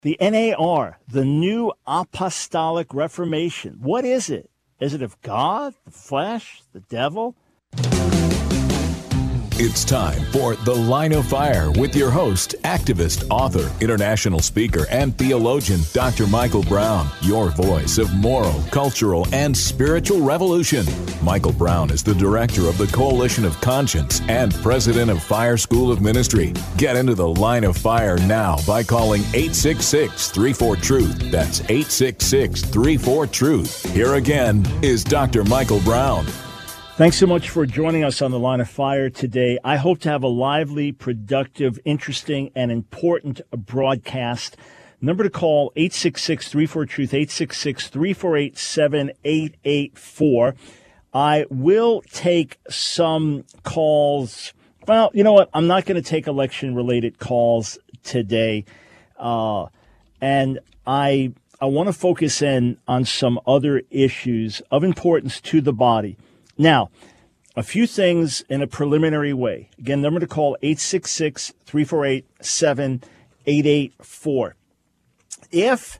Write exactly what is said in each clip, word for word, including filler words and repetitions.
The N A R, the New Apostolic Reformation. What is it? Is it of God, the flesh, the devil? It's time for The Line of Fire with your host, activist, author, international speaker, and theologian, Doctor Michael Brown, your voice of moral, cultural, and spiritual revolution. Michael Brown is the director of the Coalition of Conscience and president of Fire School of Ministry. Get into The Line of Fire now by calling eight six six, three four, truth. That's eight six six, three four, truth. Here again is Doctor Michael Brown. Thanks so much for joining us on The Line of Fire today. I hope to have a lively, productive, interesting, and important broadcast. Number to call, eight six six, three four, truth, eight six six, three four eight, seven eight eight four. I will take some calls. Well, you know what? I'm not going to take election-related calls today. Uh, and I, I want to focus in on some other issues of importance to the body. Now, a few things in a preliminary way. Again, number to call, eight six six, three four eight, seven eight eight four. If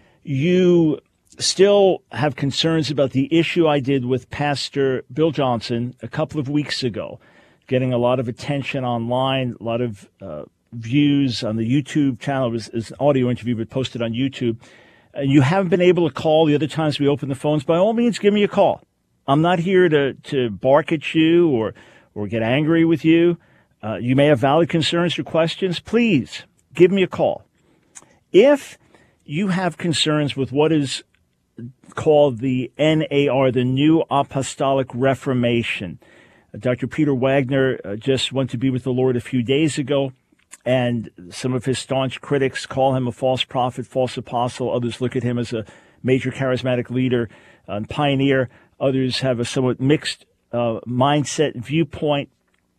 you still have concerns about the issue I did with Pastor Bill Johnson a couple of weeks ago, getting a lot of attention online, a lot of uh, views on the YouTube channel, it was, it was an audio interview but posted on YouTube, and you haven't been able to call the other times we open the phones, by all means, give me a call. I'm not here to, to bark at you or or get angry with you. Uh, you may have valid concerns or questions. Please give me a call. If you have concerns with what is called the N A R, the New Apostolic Reformation, uh, Doctor Peter Wagner uh, just went to be with the Lord a few days ago, and some of his staunch critics call him a false prophet, false apostle. Others look at him as a major charismatic leader and pioneer. Others have a somewhat mixed uh, mindset viewpoint.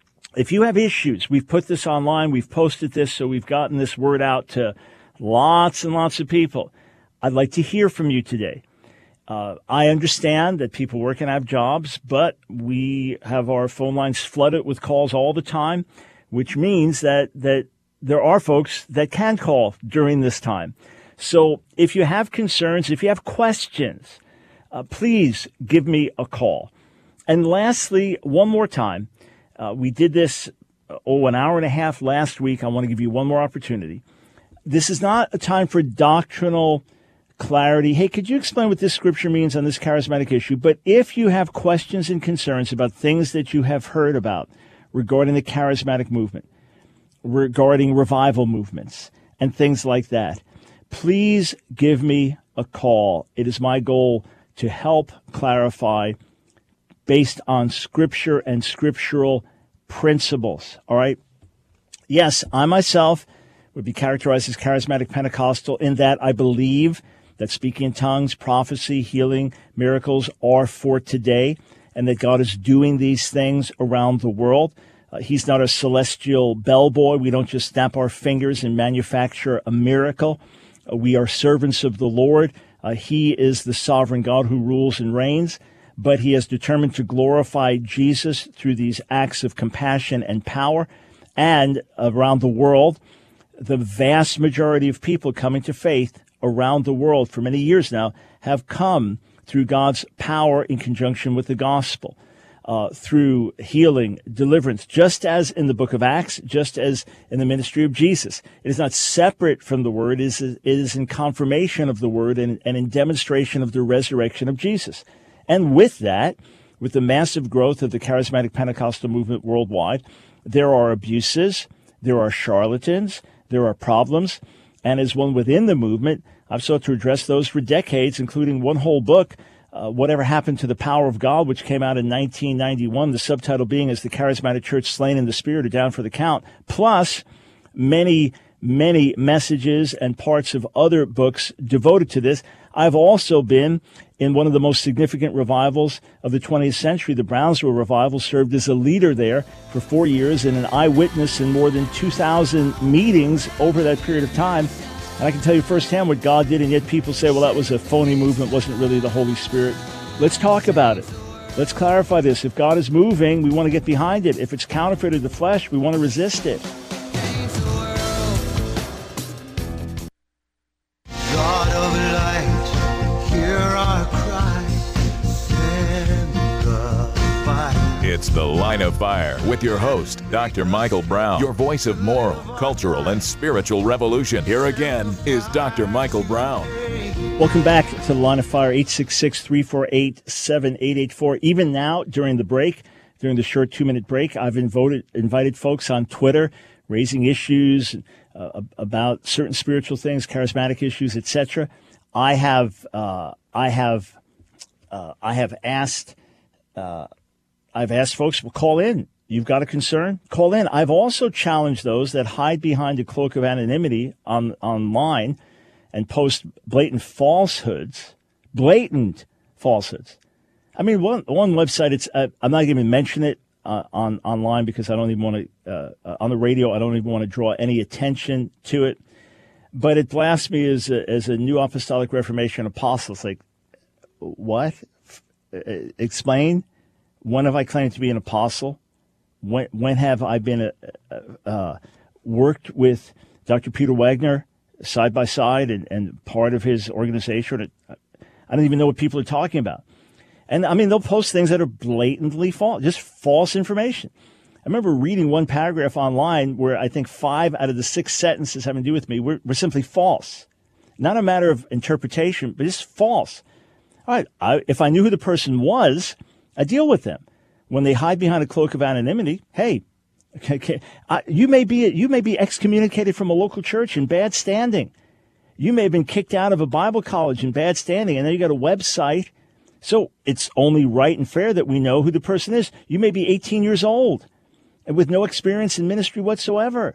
If you have issues, we've put this online, we've posted this, so we've gotten this word out to lots and lots of people. I'd like to hear from you today. Uh, I understand that people work and have jobs, but we have our phone lines flooded with calls all the time, which means that, that there are folks that can call during this time. So if you have concerns, if you have questions, Uh, please give me a call. And lastly, one more time, uh, we did this, oh, an hour and a half last week. I want to give you one more opportunity. This is not a time for doctrinal clarity. Hey, could you explain what this scripture means on this charismatic issue? But if you have questions and concerns about things that you have heard about regarding the charismatic movement, regarding revival movements, and things like that, please give me a call. It is my goal to help clarify based on Scripture and scriptural principles, all right? Yes, I myself would be characterized as charismatic Pentecostal in that I believe that speaking in tongues, prophecy, healing, miracles are for today, and that God is doing these things around the world. Uh, he's not a celestial bellboy. We don't just snap our fingers and manufacture a miracle. Uh, we are servants of the Lord. Uh, he is the sovereign God who rules and reigns, but he has determined to glorify Jesus through these acts of compassion and power. And around the world, the vast majority of people coming to faith around the world for many years now have come through God's power in conjunction with the gospel, uh, through healing, deliverance, just as in the book of Acts, just as in the ministry of Jesus. It is not separate from the word. It is, it is in confirmation of the word and, and in demonstration of the resurrection of Jesus. And with that, with the massive growth of the charismatic Pentecostal movement worldwide, there are abuses, there are charlatans, there are problems. And as one within the movement, I've sought to address those for decades, including one whole book, Uh, Whatever Happened to the Power of God, which came out in nineteen ninety-one, the subtitle being Is the Charismatic Church Slain in the Spirit or Down for the Count, plus many, many messages and parts of other books devoted to this. I've also been in one of the most significant revivals of the twentieth century, the Brownsville Revival, served as a leader there for four years and an eyewitness in more than two thousand meetings over that period of time. And I can tell you firsthand what God did, and yet people say, well, that was a phony movement, wasn't really the Holy Spirit. Let's talk about it. Let's clarify this. If God is moving, we want to get behind it. If it's counterfeit of the flesh, we want to resist it. It's The Line of Fire with your host, Doctor Michael Brown, your voice of moral, cultural, and spiritual revolution. Here again is Doctor Michael Brown. Welcome back to The Line of Fire, eight six six, three four eight, seven eight eight four. Even now, during the break, during the short two-minute break, I've invited, invited folks on Twitter, raising issues uh, about certain spiritual things, charismatic issues, et cetera. I have, uh, I have, uh, I have asked, uh, I've asked folks, well, call in. You've got a concern? Call in. I've also challenged those that hide behind a cloak of anonymity on online and post blatant falsehoods, blatant falsehoods. I mean, one one website, it's uh, I'm not even mention it uh, on online because I don't even want to, uh, uh, on the radio, I don't even want to draw any attention to it. But it blasts me as a, as a New Apostolic Reformation apostle. It's like, what? Uh, explain. When have I claimed to be an apostle? When when have I been a, a, uh, worked with Doctor Peter Wagner side by side and, and part of his organization? I don't even know what people are talking about. And I mean, they'll post things that are blatantly false, just false information. I remember reading one paragraph online where I think five out of the six sentences having to do with me were, were simply false. Not a matter of interpretation, but just false. All right, I, if I knew who the person was, I deal with them. When they hide behind a cloak of anonymity, hey, okay, okay, I, you may be you may be excommunicated from a local church in bad standing. You may have been kicked out of a Bible college in bad standing, and then you got a website. So it's only right and fair that we know who the person is. You may be eighteen years old and with no experience in ministry whatsoever.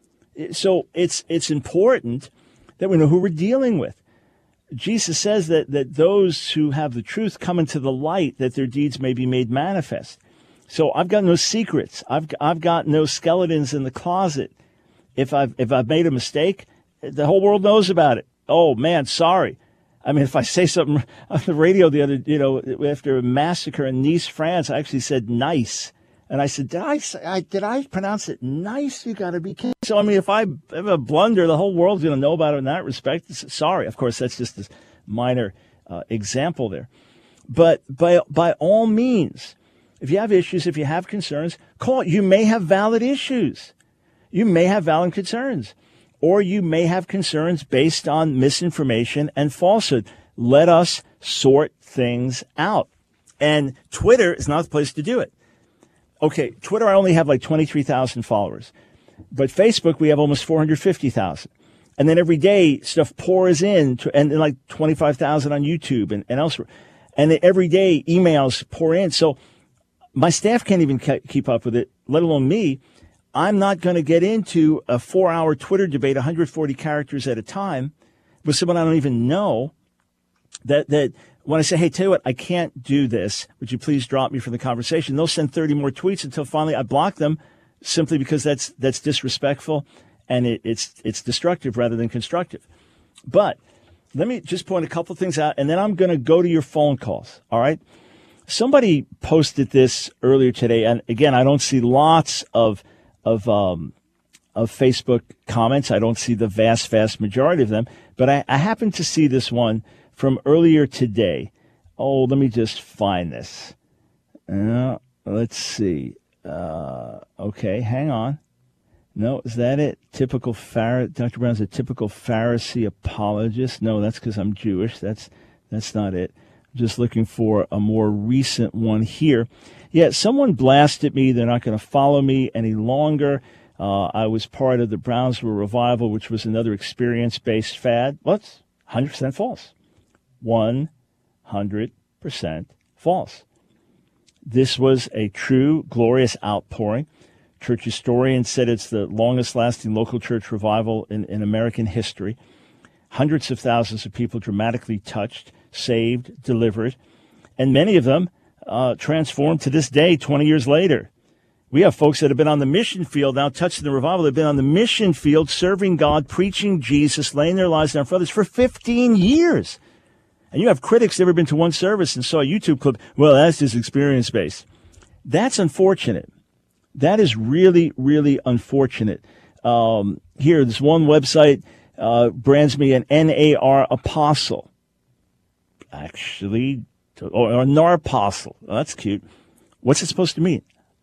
So it's it's important that we know who we're dealing with. Jesus says that, that those who have the truth come into the light, that their deeds may be made manifest. So I've got no secrets. I've I've got no skeletons in the closet. If I've if I've made a mistake, the whole world knows about it. Oh man, sorry. I mean, if I say something on the radio the other, you know, after a massacre in Nice, France, I actually said nice. And I said, did I say, I, did I pronounce it nice? You got to be kidding. So, I mean, if I have a blunder, the whole world's going to know about it in that respect. Sorry. Of course, that's just a minor uh, example there. But by, by all means, if you have issues, if you have concerns, call it. You may have valid issues. You may have valid concerns. Or you may have concerns based on misinformation and falsehood. Let us sort things out. And Twitter is not the place to do it. Okay, Twitter, I only have like twenty-three thousand followers. But Facebook, we have almost four hundred fifty thousand. And then every day, stuff pours in, to, and, and like twenty-five thousand on YouTube and, and elsewhere. And every day, emails pour in. So my staff can't even ke- keep up with it, let alone me. I'm not going to get into a four-hour Twitter debate, one hundred forty characters at a time, with someone I don't even know. That that when I say, hey, tell you what, I can't do this. Would you please drop me from the conversation? They'll send thirty more tweets until finally I block them, simply because that's that's disrespectful and it, it's it's destructive rather than constructive. But let me just point a couple things out, and then I'm going to go to your phone calls. All right. Somebody posted this earlier today, and again, I don't see lots of of um, of Facebook comments. I don't see the vast, vast majority of them, but I, I happened to see this one from earlier today. Oh, let me just find this. Uh, let's see. Uh, okay, hang on. No, is that it? Typical Phar- Doctor Brown's a typical Pharisee apologist. No, that's because I'm Jewish. That's that's not it. I'm just looking for a more recent one here. Yeah, someone blasted me. They're not going to follow me any longer. Uh, I was part of the Brownsville Revival, which was another experience-based fad. Well, it's one hundred percent false. one hundred percent false. This was a true, glorious outpouring. Church historians said it's the longest-lasting local church revival in, in American history. Hundreds of thousands of people dramatically touched, saved, delivered, and many of them Uh, transformed to this day, twenty years later. We have folks that have been on the mission field now, touching the revival. They've been on the mission field, serving God, preaching Jesus, laying their lives down for others for fifteen years. And you have critics that have ever been to one service and saw a YouTube clip. Well, that's just experience-based. That's unfortunate. That is really, really unfortunate. Um, here, this one website uh, brands me an N A R apostle. Actually, or a narpostle. Well, that's cute. What's it supposed to mean?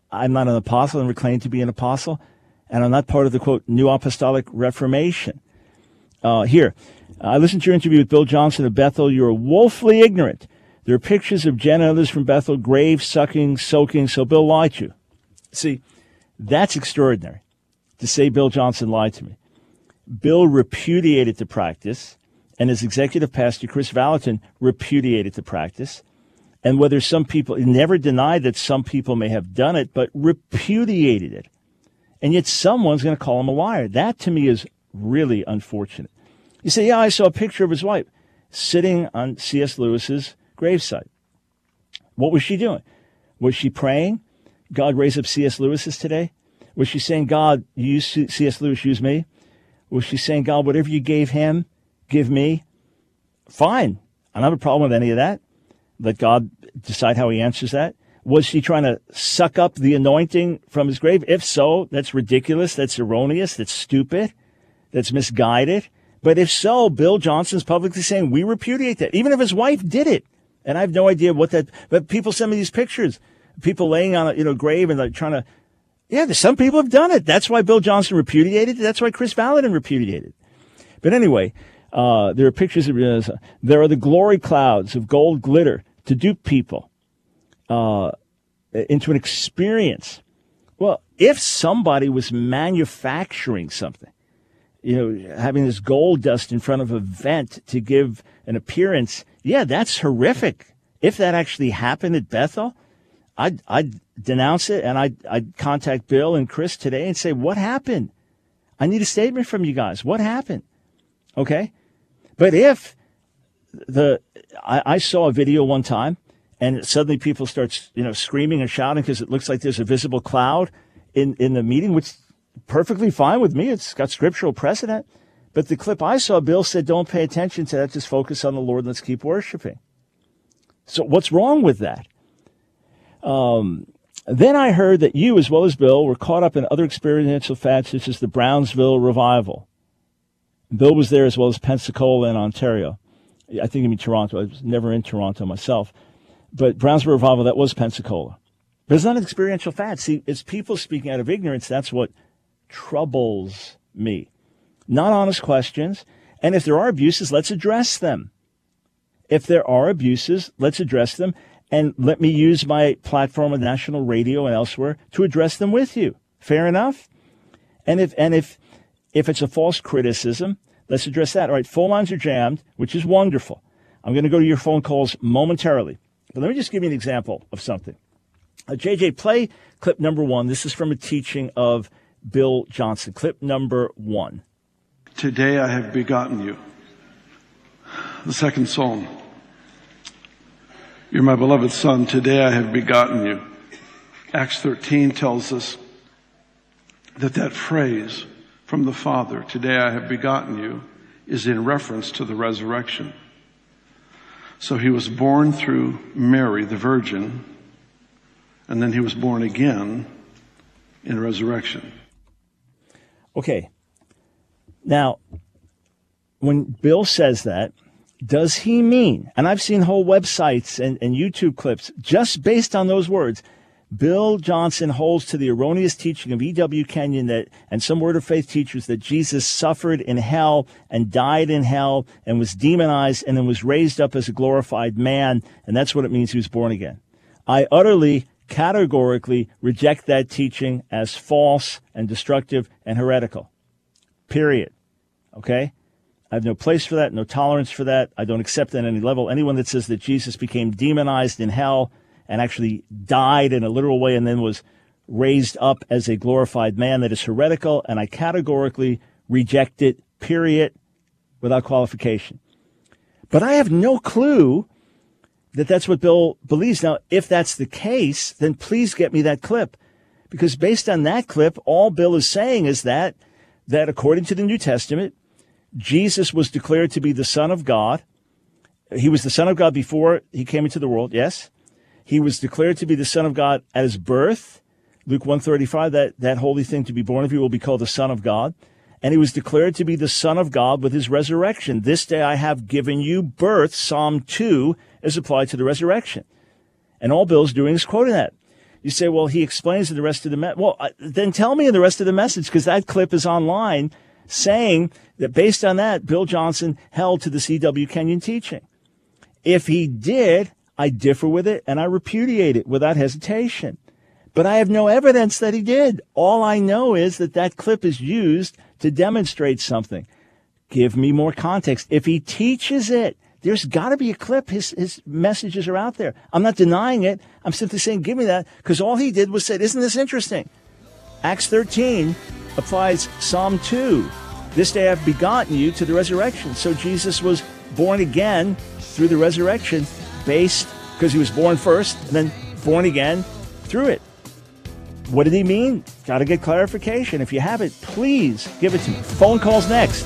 I'm not an apostle and never claimed to be an apostle, and I'm not part of the, quote, New Apostolic Reformation. Uh, here, I listened to your interview with Bill Johnson of Bethel. You're woefully ignorant. There are pictures of Jen and others from Bethel, grave, sucking, soaking, so Bill lied to you. See, that's extraordinary, to say Bill Johnson lied to me. Bill repudiated the practice, and his executive pastor, Chris Valentin, repudiated the practice. And whether some people, he never denied that some people may have done it, but repudiated it. And yet someone's going to call him a liar. That, to me, is really unfortunate. You say, yeah, I saw a picture of his wife sitting on C S. Lewis's gravesite. What was she doing? Was she praying, God, raise up C S. Lewis's today? Was she saying, God, you use C S. Lewis, use me? Was she saying, God, whatever you gave him, give me? Fine. I don't have a problem with any of that. Let God decide how he answers that. Was she trying to suck up the anointing from his grave? If so, that's ridiculous. That's erroneous. That's stupid. That's misguided. But if so, Bill Johnson's publicly saying, we repudiate that, even if his wife did it. And I have no idea what that, but people send me these pictures, people laying on a you know, grave and like trying to, yeah, some people have done it. That's why Bill Johnson repudiated it. That's why Chris Valentin repudiated it. But anyway, uh, there are pictures of, uh, there are the glory clouds of gold glitter to dupe people uh, into an experience. Well, if somebody was manufacturing something, you know, having this gold dust in front of a vent to give an appearance, yeah, that's horrific. If that actually happened at Bethel, I'd, I'd denounce it, and I'd, I'd contact Bill and Chris today and say, what happened? I need a statement from you guys. What happened? Okay? But if the I, I saw a video one time, and suddenly people start, you know, screaming and shouting because it looks like there's a visible cloud in, in the meeting, which perfectly fine with me. It's got scriptural precedent. But the clip I saw, Bill said, don't pay attention to that. Just focus on the Lord and let's keep worshiping. So what's wrong with that? Um, then I heard that you, as well as Bill, were caught up in other experiential fads, such as the Brownsville Revival. Bill was there as well as Pensacola and Ontario. I think you mean Toronto. I was never in Toronto myself. But Brownsville Revival, that was Pensacola. But it's not an experiential fad. See, it's people speaking out of ignorance. That's what troubles me. Not honest questions. And if there are abuses, let's address them. If there are abuses, let's address them. And let me use my platform on national radio and elsewhere to address them with you. Fair enough? And if and if if it's a false criticism, let's address that. All right, phone lines are jammed, which is wonderful. I'm going to go to your phone calls momentarily. But let me just give you an example of something. Uh, J J, play clip number one. This is from a teaching of Bill Johnson. Clip number one. Today I have begotten you. The second psalm. You're my beloved son. Today I have begotten you. Acts thirteen tells us that that phrase from the Father, today I have begotten you, is in reference to the resurrection. So he was born through Mary, the Virgin, and then he was born again in resurrection. Okay. Now, when Bill says that, does he mean, and I've seen whole websites and, and YouTube clips just based on those words, Bill Johnson holds to the erroneous teaching of E W Kenyon that, and some Word of Faith teachers, that Jesus suffered in hell and died in hell and was demonized and then was raised up as a glorified man, and that's what it means he was born again. I utterly, categorically reject that teaching as false and destructive and heretical. Period. Okay? I have no place for that, no tolerance for that. I don't accept at any level anyone that says that Jesus became demonized in hell and actually died in a literal way and then was raised up as a glorified man. That is heretical, and I categorically reject it, period, without qualification. But I have no clue that that's what Bill believes. Now, if that's the case, then please get me that clip. Because based on that clip, all Bill is saying is that, that according to the New Testament, Jesus was declared to be the Son of God. He was the Son of God before he came into the world, yes. He was declared to be the Son of God at his birth. Luke one thirty-five, that, that holy thing to be born of you will be called the Son of God. And he was declared to be the Son of God with his resurrection. This day I have given you birth, Psalm two, is applied to the resurrection. And all Bill's doing is quoting that. You say, well, he explains in the rest of the message. Well, uh, then tell me in the rest of the message, because that clip is online saying that based on that, Bill Johnson held to the C W Kenyon teaching. If he did, I differ with it and I repudiate it without hesitation. But I have no evidence that he did. All I know is that that clip is used to demonstrate something. Give me more context. If he teaches it, there's got to be a clip. His his messages are out there. I'm not denying it. I'm simply saying, give me that, because all he did was say, isn't this interesting? Acts thirteen applies Psalm two. This day I've begotten you to the resurrection. So Jesus was born again through the resurrection, based because he was born first and then born again through it. What did he mean? Got to get clarification. If you have it, please give it to me. Phone calls next.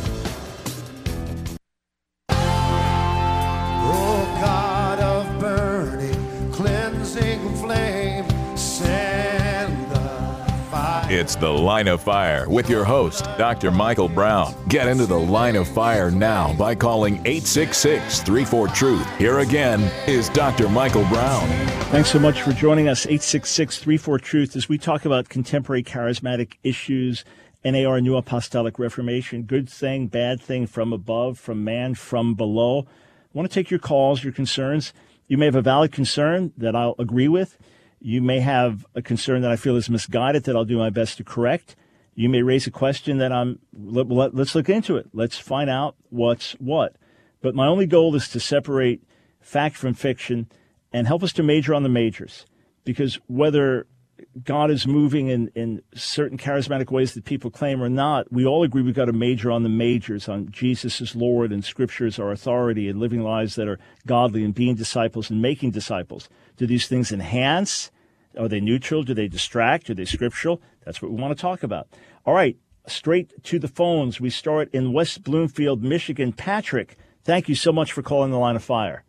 It's The Line of Fire with your host, Doctor Michael Brown. Get into the Line of Fire now by calling eight six six, three four, truth. Here again is Doctor Michael Brown. Thanks so much for joining us, eight six six, three four, truth, as we talk about contemporary charismatic issues, N A R, New Apostolic Reformation, good thing, bad thing, from above, from man, from below. I want to take your calls, your concerns. You may have a valid concern that I'll agree with. You may have a concern that I feel is misguided that I'll do my best to correct. You may raise a question that I'm, let, let, let's look into it. Let's find out what's what. But my only goal is to separate fact from fiction and help us to major on the majors. Because whether God is moving in, in certain charismatic ways that people claim or not, we all agree we've got to major on the majors, on Jesus is Lord and Scripture is our authority and living lives that are godly and being disciples and making disciples. Do these things enhance? Are they neutral? Do they distract? Are they scriptural? That's what we want to talk about. All right, straight to the phones. We start in West Bloomfield, Michigan. Patrick, thank you so much for calling the Line of Fire.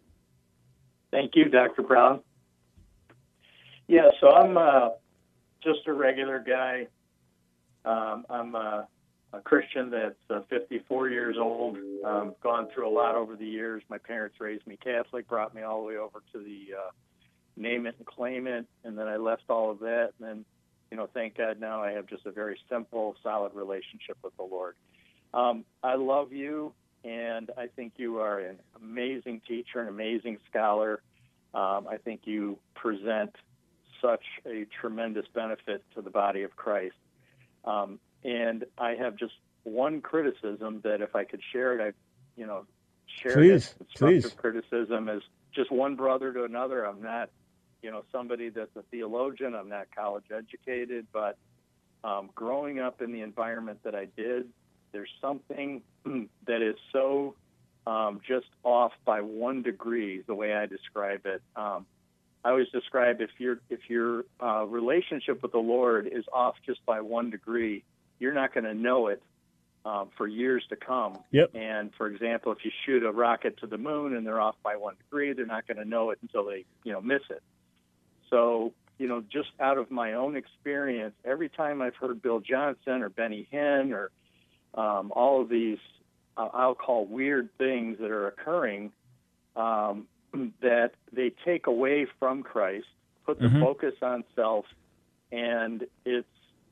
Thank you, Doctor Brown. Yeah, so I'm uh, just a regular guy. Um, I'm a, a Christian that's uh, fifty-four years old. Um, gone through a lot over the years. My parents raised me Catholic, brought me all the way over to the uh, name it and claim it, and then I left all of that. And then, you know, thank God now I have just a very simple, solid relationship with the Lord. Um, I love you, and I think you are an amazing teacher, an amazing scholar. Um, I think you present such a tremendous benefit to the body of Christ. Um, and I have just one criticism that if I could share it, I, you know, share please, it. Constructive please. criticism as just one brother to another. I'm not, you know, somebody that's a theologian. I'm not college educated, but um, growing up in the environment that I did, there's something that is so um, just off by one degree, the way I describe it. Um, I always describe if your if your uh, relationship with the Lord is off just by one degree, you're not going to know it um, for years to come. Yep. And for example, if you shoot a rocket to the moon and they're off by one degree, they're not going to know it until they, you know, miss it. So, you know, just out of my own experience, every time I've heard Bill Johnson or Benny Hinn or um, all of these, uh, I'll call weird things that are occurring, um, that they take away from Christ, put the mm-hmm. focus on self, and it's,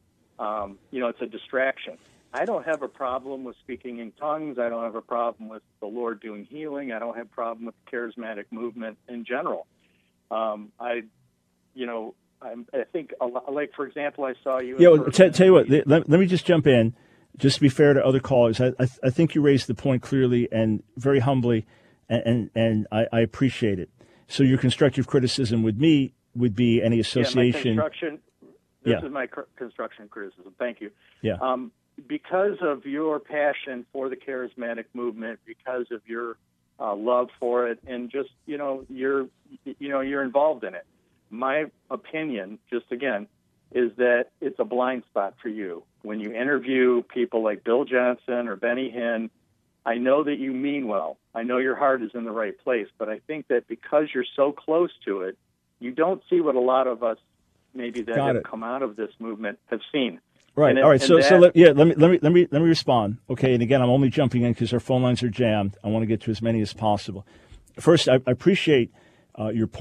um, you know, it's a distraction. I don't have a problem with speaking in tongues. I don't have a problem with the Lord doing healing. I don't have a problem with the charismatic movement in general. Um, I, you know, I'm, I think, a lot, like, for example, I saw you. Yeah, well, t- tell you what, let, let me just jump in, just to be fair to other callers. I, I, I think you raised the point clearly and very humbly, and, and, and I, I appreciate it. So your constructive criticism with me would be any association. Yeah, my construction, this yeah. is my cr- construction criticism. Thank you. Yeah. Um, because of your passion for the charismatic movement, because of your uh, love for it, and just, you know, you're, you know, you're involved in it. My opinion, just again, is that it's a blind spot for you. When you interview people like Bill Johnson or Benny Hinn, I know that you mean well. I know your heart is in the right place, but I think that because you're so close to it, you don't see what a lot of us maybe that Got have it. come out of this movement have seen. Right. And All right. it, So, that, so let, yeah. Let me let me let me let me respond. Okay. And again, I'm only jumping in because our phone lines are jammed. I want to get to as many as possible. First, I, I appreciate uh, your point.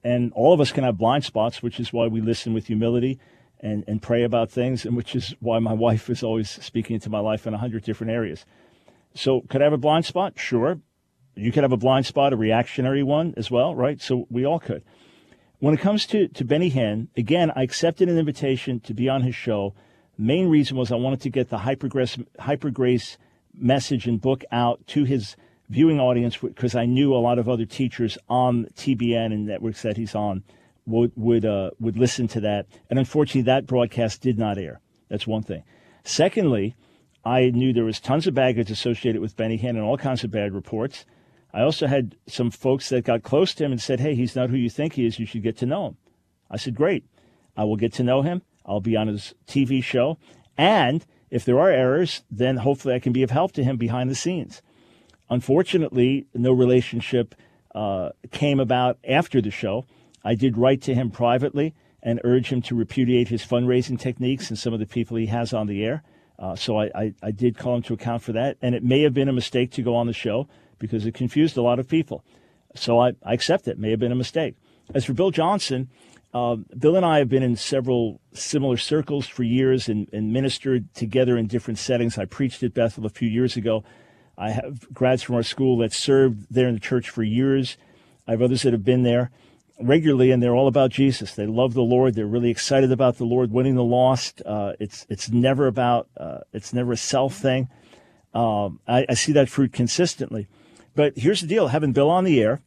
and all of us can have blind spots, which is why we listen with humility and, and pray about things, and which is why my wife is always speaking into my life in a hundred different areas. So could I have a blind spot? Sure. You could have a blind spot, a reactionary one as well, right? So we all could. When it comes to, to Benny Hinn, again, I accepted an invitation to be on his show. Main reason was I wanted to get the Hypergrace, Hypergrace message and book out to his viewing audience, because I knew a lot of other teachers on T B N and networks that he's on would would uh, would listen to that. And unfortunately, that broadcast did not air. That's one thing. Secondly, I knew there was tons of baggage associated with Benny Hinn and all kinds of bad reports. I also had some folks that got close to him and said, hey, he's not who you think he is. You should get to know him. I said, great. I will get to know him. I'll be on his T V show. And if there are errors, then hopefully I can be of help to him behind the scenes. Unfortunately, no relationship uh, came about after the show. I did write to him privately and urge him to repudiate his fundraising techniques and some of the people he has on the air. Uh, so I, I, I did call him to account for that. And it may have been a mistake to go on the show because it confused a lot of people. So I, I accept it. It may have been a mistake. As for Bill Johnson, uh, Bill and I have been in several similar circles for years and, and ministered together in different settings. I preached at Bethel a few years ago. I have grads from our school that served there in the church for years. I have others that have been there regularly, and they're all about Jesus. They love the Lord. They're really excited about the Lord, winning the lost. Uh, it's it's never about, uh, it's never a self thing. Um, I, I see that fruit consistently. But here's the deal. Having Bill on the air,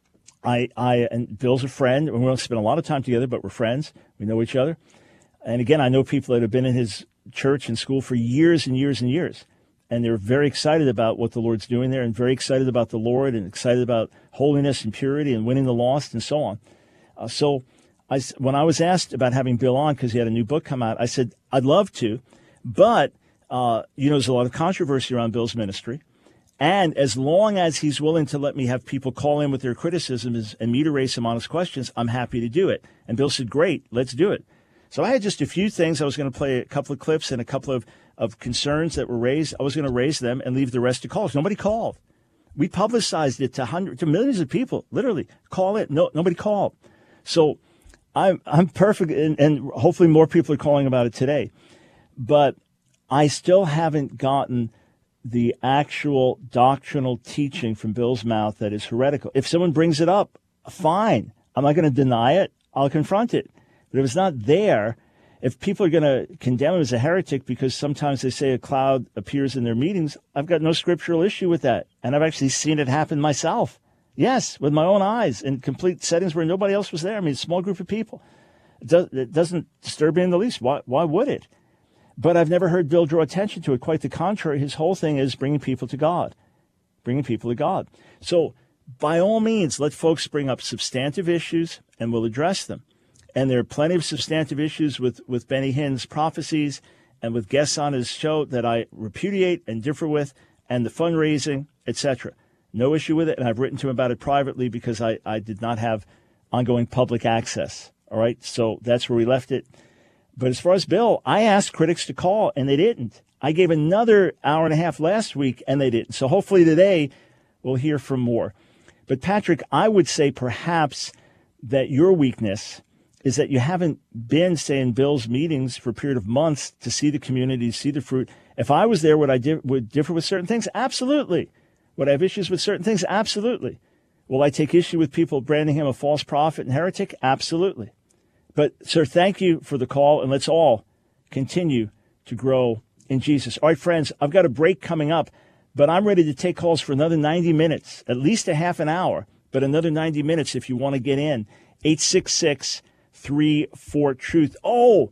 I, I and Bill's a friend, and we don't spend a lot of time together, but we're friends. We know each other. And again, I know people that have been in his church and school for years and years and years. And they're very excited about what the Lord's doing there and very excited about the Lord and excited about holiness and purity and winning the lost and so on. Uh, so I, when I was asked about having Bill on because he had a new book come out, I said, I'd love to, but, uh, you know, there's a lot of controversy around Bill's ministry. And as long as he's willing to let me have people call in with their criticisms and me to raise some honest questions, I'm happy to do it. And Bill said, great, let's do it. So I had just a few things. I was going to play a couple of clips and a couple of, of concerns that were raised. I was going to raise them and leave the rest to calls. Nobody called. We publicized it to hundreds, to millions of people, literally. Call it. No, nobody called. So I'm I'm perfect, and, and hopefully more people are calling about it today. But I still haven't gotten the actual doctrinal teaching from Bill's mouth that is heretical. If someone brings it up, fine. I'm not going to deny it. I'll confront it. But if it's not there, if people are going to condemn him as a heretic because sometimes they say a cloud appears in their meetings, I've got no scriptural issue with that. And I've actually seen it happen myself. Yes, with my own eyes in complete settings where nobody else was there. I mean, a small group of people. It, does, it doesn't disturb me in the least. Why, why would it? But I've never heard Bill draw attention to it. Quite the contrary. His whole thing is bringing people to God, bringing people to God. So by all means, let folks bring up substantive issues and we'll address them. And there are plenty of substantive issues with, with Benny Hinn's prophecies and with guests on his show that I repudiate and differ with, and the fundraising, et cetera. No issue with it, and I've written to him about it privately because I, I did not have ongoing public access. All right, so that's where we left it. But as far as Bill, I asked critics to call, and they didn't. I gave another hour and a half last week, and they didn't. So hopefully today we'll hear from more. But Patrick, I would say perhaps that your weakness is that you haven't been, say, in Bill's meetings for a period of months to see the community, see the fruit. If I was there, would I di- would differ with certain things? Absolutely. Would I have issues with certain things? Absolutely. Will I take issue with people branding him a false prophet and heretic? Absolutely. But, sir, thank you for the call, and let's all continue to grow in Jesus. All right, friends, I've got a break coming up, but I'm ready to take calls for another ninety minutes, at least a half an hour, but another ninety minutes if you want to get in. eight six six, three four, truth. Oh,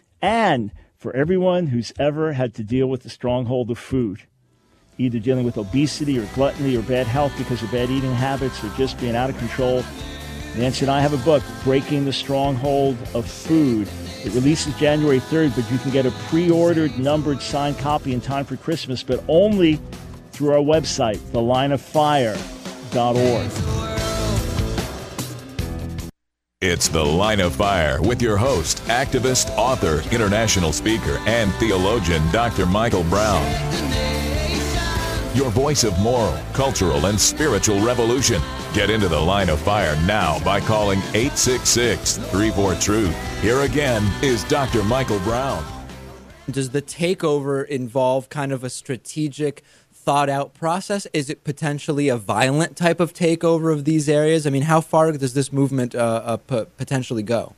and for everyone who's ever had to deal with the stronghold of food, either dealing with obesity or gluttony or bad health because of bad eating habits or just being out of control, Nancy and I have a book, Breaking the Stronghold of Food. It releases January third, but you can get a pre-ordered, numbered, signed copy in time for Christmas, but only through our website, the line of fire dot org. It's The Line of Fire with your host, activist, author, international speaker, and theologian, Doctor Michael Brown. your voice of moral, cultural, and spiritual revolution. Get into the Line of Fire now by calling eight six six, three four, truth. Here again is Doctor Michael Brown. Does the takeover involve kind of a strategic, thought-out process? Is it potentially a violent type of takeover of these areas? I mean, how far does this movement uh, uh, p- potentially go?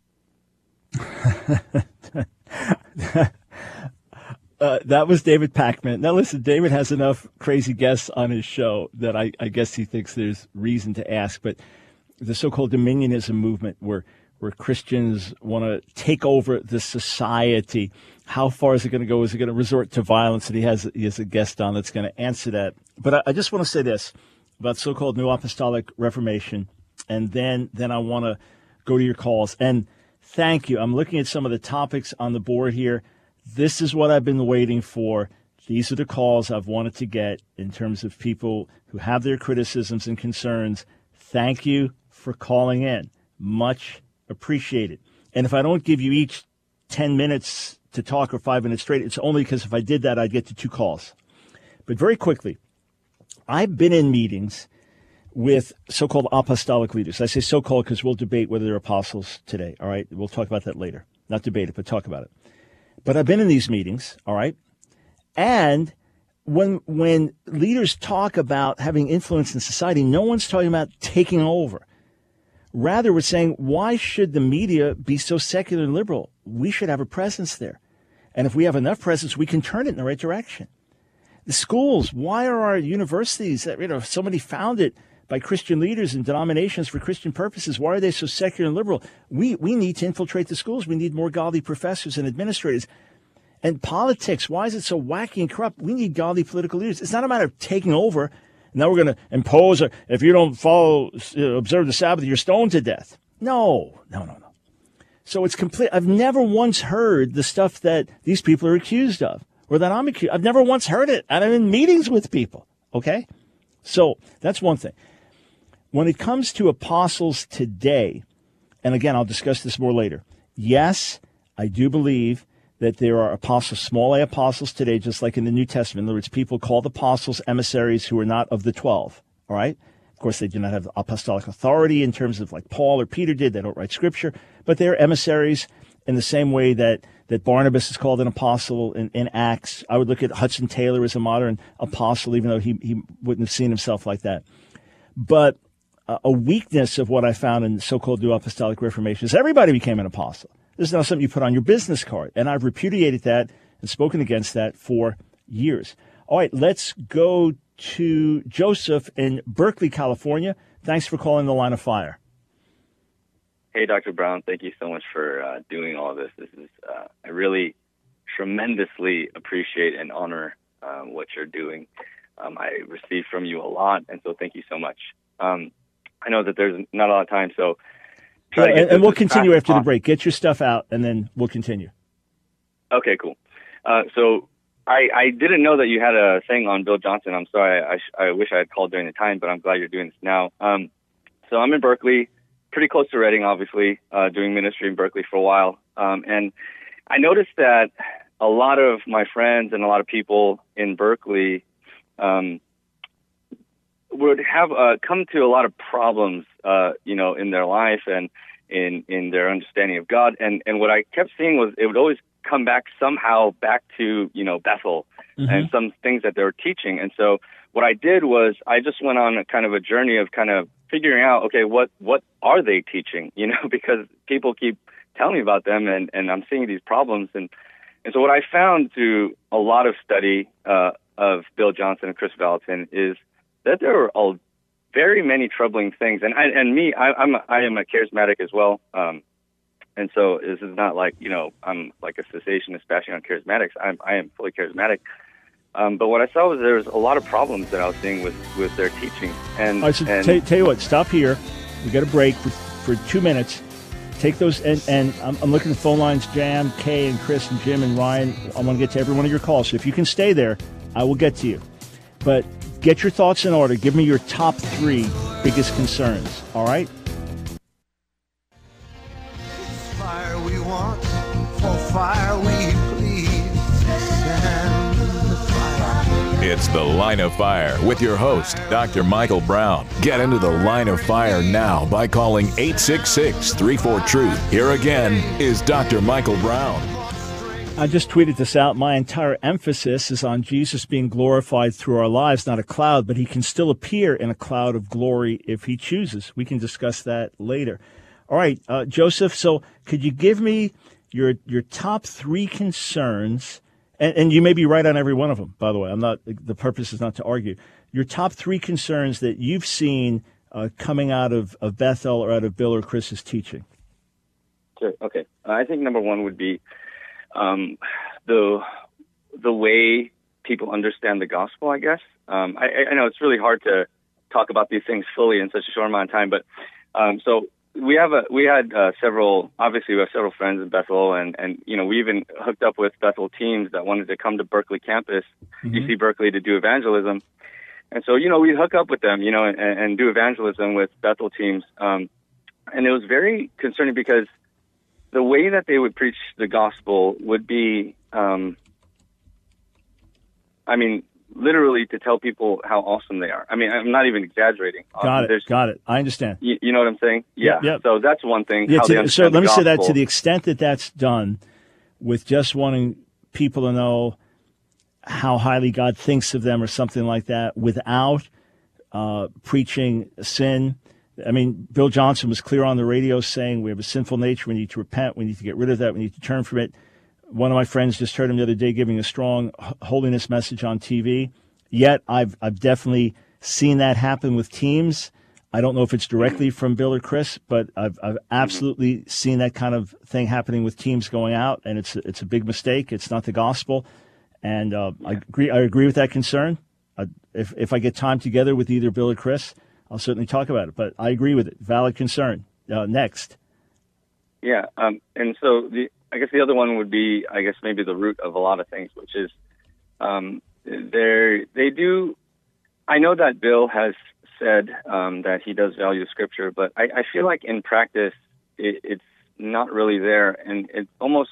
Uh, that was David Pakman. Now, listen, David has enough crazy guests on his show that I, I guess he thinks there's reason to ask. But the so-called dominionism movement, where where Christians want to take over the society, how far is it going to go? Is it going to resort to violence? And he has he has a guest on that's going to answer that. But I, I just want to say this about so-called New Apostolic Reformation, and then then I want to go to your calls. And thank you. I'm looking at some of the topics on the board here. This is what I've been waiting for. These are the calls I've wanted to get in terms of people who have their criticisms and concerns. Thank you for calling in. Much appreciated. And if I don't give you each ten minutes to talk or five minutes straight, it's only because if I did that, I'd get to two calls. But very quickly, I've been in meetings with so-called apostolic leaders. I say so-called because we'll debate whether they're apostles today, all right? We'll talk about that later. Not debate it, but talk about it. But I've been in these meetings, all right? And when when leaders talk about having influence in society, no one's talking about taking over. Rather, we're saying, why should the media be so secular and liberal? We should have a presence there. And if we have enough presence, we can turn it in the right direction. The schools, why are our universities, you know, so many founded by Christian leaders and denominations for Christian purposes, why are they so secular and liberal? We we need to infiltrate the schools. We need more godly professors and administrators. And politics, why is it so wacky and corrupt? We need godly political leaders. It's not a matter of taking over. Now we're going to impose, a, if you don't follow, uh, observe the Sabbath, you're stoned to death. No, no, no, no. So it's complete. I've never once heard the stuff that these people are accused of, or that I'm accused. I've never once heard it. And I'm in meetings with people. Okay? So that's one thing. When it comes to apostles today, and again, I'll discuss this more later. Yes, I do believe that there are apostles, small a apostles today, just like in the New Testament. In other words, people called apostles emissaries who are not of the twelve, all right? Of course, they do not have apostolic authority in terms of like Paul or Peter did. They don't write scripture, but they're emissaries in the same way that, that Barnabas is called an apostle in, in Acts. I would look at Hudson Taylor as a modern apostle, even though he, he wouldn't have seen himself like that. But a weakness of what I found in the so-called New Apostolic Reformation is everybody became an apostle. This is not something you put on your business card. And I've repudiated that and spoken against that for years. All right, let's go to Joseph in Berkeley, California. Thanks for calling the Line of Fire. Hey, Doctor Brown. Thank you so much for uh, doing all this. This is uh, I really tremendously appreciate and honor uh, what you're doing. Um, I receive from you a lot, and so thank you so much. Um, I know that there's not a lot of time, so try yeah, to get and, and we'll continue after possible. the break. Get your stuff out, and then we'll continue. Okay, cool. Uh, so I, I didn't know that you had a thing on Bill Johnson. I'm sorry. I, sh- I wish I had called during the time, but I'm glad you're doing this now. Um, so I'm in Berkeley, pretty close to Reading, obviously, uh, doing ministry in Berkeley for a while. Um, and I noticed that a lot of my friends and a lot of people in Berkeley um, would have uh, come to a lot of problems, uh, you know, in their life and in, in their understanding of God. And, and what I kept seeing was it would always come back somehow back to, you know, Bethel mm-hmm. and some things that they were teaching. And so what I did was I just went on a kind of a journey of kind of figuring out, okay, what, what are they teaching? You know, because people keep telling me about them and, and I'm seeing these problems. And, and so what I found through a lot of study uh, of Bill Johnson and Chris Vallotton is that there are all very many troubling things. And I, and me, I, I'm a, I am a charismatic as well. Um, and so this is not like, you know, I'm like a cessationist bashing on charismatics. I'm, I am fully charismatic. Um, but what I saw was there was a lot of problems that I was seeing with, with their teaching. And, all right, so and t- tell you what, stop here. We got a break for, for two minutes. Take those, and, and I'm, I'm looking at the phone lines, Jam, Kay, and Chris, and Jim, and Ryan. I want to get to every one of your calls. So if you can stay there, I will get to you. But get your thoughts in order. Give me your top three biggest concerns. All right? Fire we want, for fire we please. Stand the fire. It's The Line of Fire with your host, Doctor Michael Brown. Get into the Line of Fire now by calling eight six six, three four, TRUTH. Here again is Doctor Michael Brown. I just tweeted this out. My entire emphasis is on Jesus being glorified through our lives, not a cloud, but he can still appear in a cloud of glory if he chooses. We can discuss that later. All right, uh, Joseph, so could you give me your your top three concerns? And, and you may be right on every one of them, by the way. I'm not. The purpose is not to argue. Your top three concerns that you've seen uh, coming out of, of Bethel or out of Bill or Chris's teaching. Sure. Okay. Uh, I think number one would be um, the the way people understand the gospel. I guess um, I, I know it's really hard to talk about these things fully in such a short amount of time, but um, so. We have a we had uh, several obviously we have several friends in Bethel, and, and you know we even hooked up with Bethel teams that wanted to come to Berkeley campus, mm-hmm. U C Berkeley, to do evangelism. And so you know we hook up with them, you know, and, and do evangelism with Bethel teams. Um, and it was very concerning because the way that they would preach the gospel would be, um, I mean. literally to tell people how awesome they are. I mean, I'm not even exaggerating. Got um, it. Got it. I understand. You, you know what I'm saying? Yeah. Yep, yep. So that's one thing. Yeah, how to, they so let me gospel. say that to the extent that that's done with just wanting people to know how highly God thinks of them or something like that without uh, preaching sin. I mean, Bill Johnson was clear on the radio saying we have a sinful nature. We need to repent. We need to get rid of that. We need to turn from it. One of my friends just heard him the other day giving a strong holiness message on T V. Yet I've I've definitely seen that happen with teams. I don't know if it's directly from Bill or Chris, but I've I've absolutely seen that kind of thing happening with teams going out, and it's it's a big mistake. It's not the gospel, and uh, I agree. I agree with that concern. Uh, if if I get time together with either Bill or Chris, I'll certainly talk about it. But I agree with it. Valid concern. Uh, next. Yeah, um, and so the I guess the other one would be I guess maybe the root of a lot of things, which is. Um, They they do. I know that Bill has said um, that he does value Scripture, but I, I feel like in practice it, it's not really there, and it almost.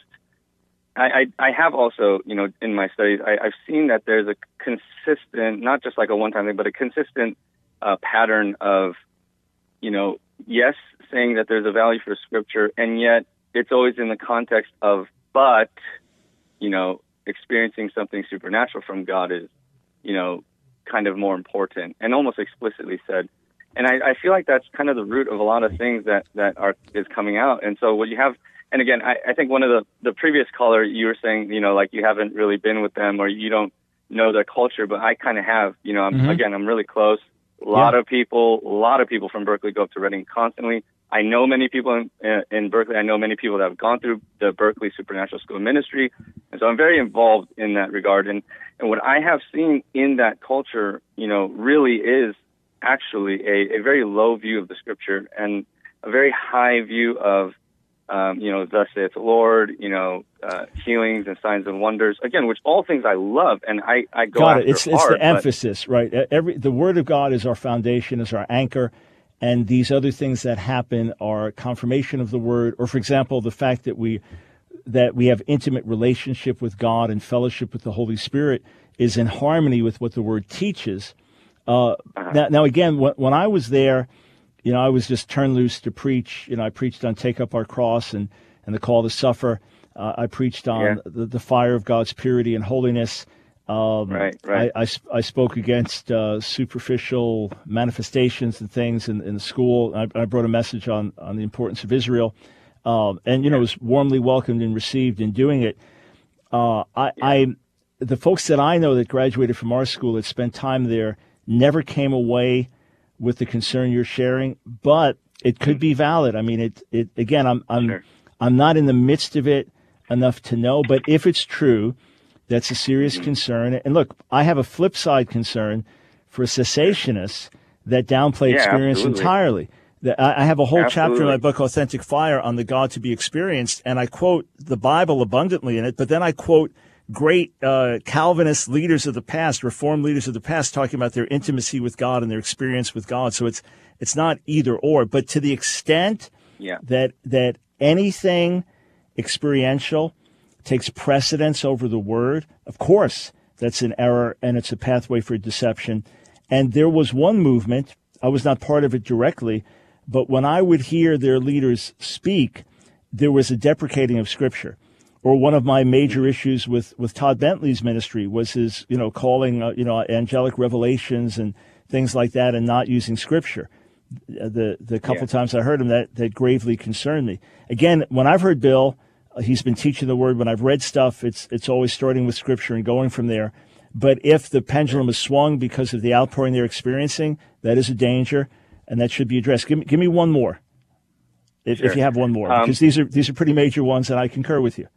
I, I I have also you know in my studies I, I've seen that there's a consistent, not just like a one-time thing, but a consistent uh, pattern of, you know, yes, saying that there's a value for Scripture, and yet it's always in the context of but, you know. Experiencing something supernatural from God is, you know, kind of more important and almost explicitly said. And I, I feel like that's kind of the root of a lot of things that, that are is coming out. And so what you have, and again, I, I think one of the, the previous caller, you were saying, you know, like you haven't really been with them or you don't know their culture, but I kind of have, you know, I'm, mm-hmm. again, I'm really close. A lot yeah. of people, a lot of people from Berkeley go up to Redding constantly. I know many people in, in Berkeley. I know many people that have gone through the Berkeley Supernatural School of Ministry. And so I'm very involved in that regard. And, and what I have seen in that culture, you know, really is actually a, a very low view of the Scripture and a very high view of, um, you know, thus saith the Lord, you know, uh, healings and signs and wonders, again, which all things I love. And I, I go Got after it. It's, hard, it's the but, emphasis, right? Every, the Word of God is our foundation, is our anchor. And these other things that happen are confirmation of the word, or, for example, the fact that we that we have intimate relationship with God and fellowship with the Holy Spirit is in harmony with what the word teaches. Uh, uh-huh. now, now, again, when, when I was there, you know, I was just turned loose to preach. You know, I preached on Take Up Our Cross and, and the Call to Suffer. Uh, I preached on yeah. the, the fire of God's purity and holiness. Um, right, right. I, I, I spoke against uh, superficial manifestations and things in, in the school. I, I brought a message on, on the importance of Israel, um, and you know, was warmly welcomed and received in doing it. Uh, I, yeah. I, the folks that I know that graduated from our school that spent time there never came away with the concern you're sharing, but it could be valid. I mean, it, it again, I'm, I'm, sure. I'm not in the midst of it enough to know, but if it's true. That's a serious concern. And look, I have a flip side concern for cessationists that downplay yeah, experience absolutely. entirely. I have a whole absolutely. chapter in my book, Authentic Fire, on the God to be experienced, and I quote the Bible abundantly in it, but then I quote great uh, Calvinist leaders of the past, Reformed leaders of the past, talking about their intimacy with God and their experience with God. So it's it's not either or, but to the extent yeah. that that anything experiential takes precedence over the word, of course, that's an error, and it's a pathway for deception. And there was one movement, I was not part of it directly, but when I would hear their leaders speak, there was a deprecating of Scripture. Or one of my major issues with, with Todd Bentley's ministry was his, you know, calling, uh, you know, angelic revelations and things like that and not using Scripture. The the couple yeah. times I heard him, that, that gravely concerned me. Again, when I've heard Bill, uh, he's been teaching the Word. When I've read stuff, it's it's always starting with Scripture and going from there. But if the pendulum is swung because of the outpouring they're experiencing, that is a danger, and that should be addressed. Give me, give me one more, if, sure. if you have one more, um, because these are these are pretty major ones, and I concur with you.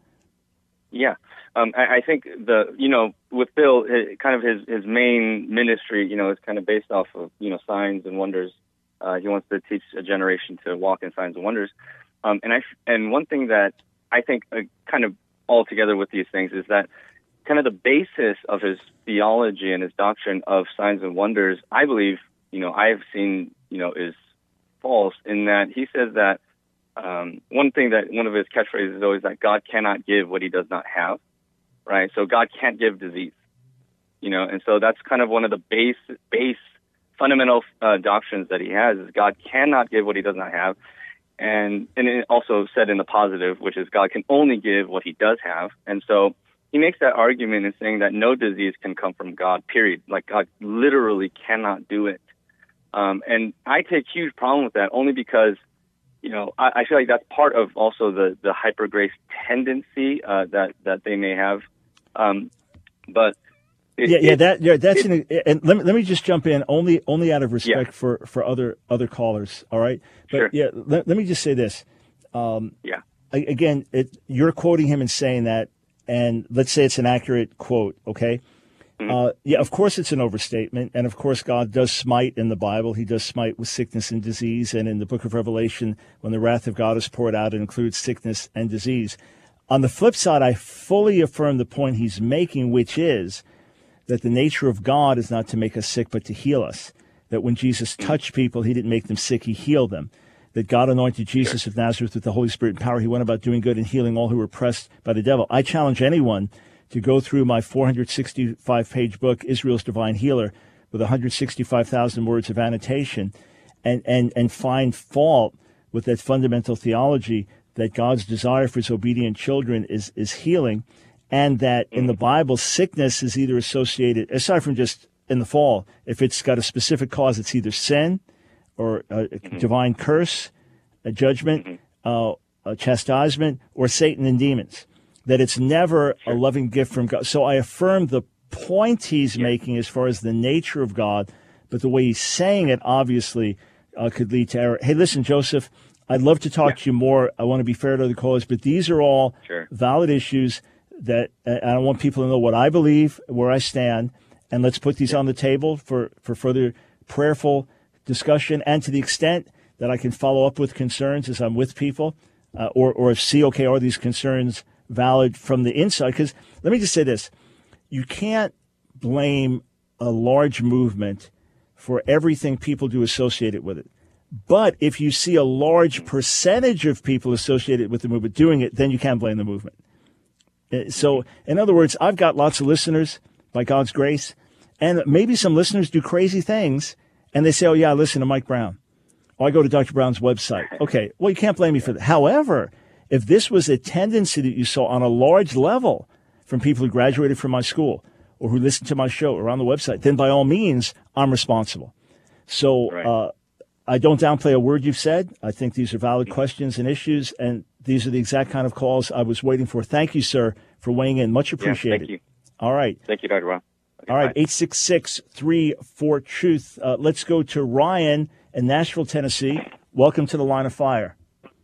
Yeah, um, I, I think the you know with Bill, his, kind of his his main ministry, you know, is kind of based off of you know signs and wonders. Uh, he wants to teach a generation to walk in signs and wonders. Um, and I and one thing that I think uh, kind of all together with these things is that kind of the basis of his theology and his doctrine of signs and wonders, I believe, you know, I've seen, you know, is false in that he says that um, one thing that one of his catchphrases is always that God cannot give what he does not have, right? So God can't give disease, you know, and so that's kind of one of the base, base fundamental uh, doctrines that he has is God cannot give what he does not have. And, and it also said in the positive, which is God can only give what he does have. And so he makes that argument in saying that no disease can come from God, period. Like God literally cannot do it. Um, and I take huge problem with that only because, you know, I, I feel like that's part of also the, the hyper grace tendency uh, that, that they may have. Um, but it, yeah, yeah, it, that yeah, that's it, an, and let me let me just jump in only only out of respect yeah. for, for other other callers. All right, but sure. yeah, let, let me just say this. Um, yeah, again, it, you're quoting him and saying that. And let's say it's an accurate quote, okay? Mm-hmm. Uh, yeah, of course it's an overstatement. And of course God does smite in the Bible. He does smite with sickness and disease. And in the book of Revelation, when the wrath of God is poured out, it includes sickness and disease. On the flip side, I fully affirm the point he's making, which is that the nature of God is not to make us sick, but to heal us. That when Jesus touched people, he didn't make them sick, he healed them. That God anointed Jesus sure. of Nazareth with the Holy Spirit and power. He went about doing good and healing all who were oppressed by the devil. I challenge anyone to go through my four hundred sixty-five page book, Israel's Divine Healer, with one hundred sixty-five thousand words of annotation, and, and, and find fault with that fundamental theology that God's desire for his obedient children is, is healing, and that in the Bible, sickness is either associated, aside from just in the fall, if it's got a specific cause, it's either sin, or a mm-hmm. divine curse, a judgment, mm-hmm. uh, a chastisement, or Satan and demons. That it's never sure. a loving gift from God. So I affirm the point he's yeah. making as far as the nature of God, but the way he's saying it obviously uh, could lead to error. Hey, listen, Joseph, I'd love to talk yeah. to you more. I want to be fair to the callers, but these are all sure. valid issues that uh, I don't want people to know what I believe, where I stand, and let's put these yeah. on the table for, for further prayerful discussion, and to the extent that I can follow up with concerns as I'm with people, uh, or or see, okay, are these concerns valid from the inside? Because let me just say this, you can't blame a large movement for everything people do associated with it. But if you see a large percentage of people associated with the movement doing it, then you can blame the movement. So, in other words, I've got lots of listeners, by God's grace, and maybe some listeners do crazy things, and they say, oh, yeah, I listen to Mike Brown. Or I go to Doctor Brown's website. Okay, well, you can't blame me for that. However, if this was a tendency that you saw on a large level from people who graduated from my school or who listened to my show or on the website, then by all means, I'm responsible. So right. uh, I don't downplay a word you've said. I think these are valid questions and issues, and these are the exact kind of calls I was waiting for. Thank you, sir, for weighing in. Much appreciated. Yeah, thank you. All right. Thank you, Doctor Brown. Okay, all right, bye. eight six six, three four, truth. Uh, let's go to Ryan in Nashville, Tennessee. Welcome to the Line of Fire.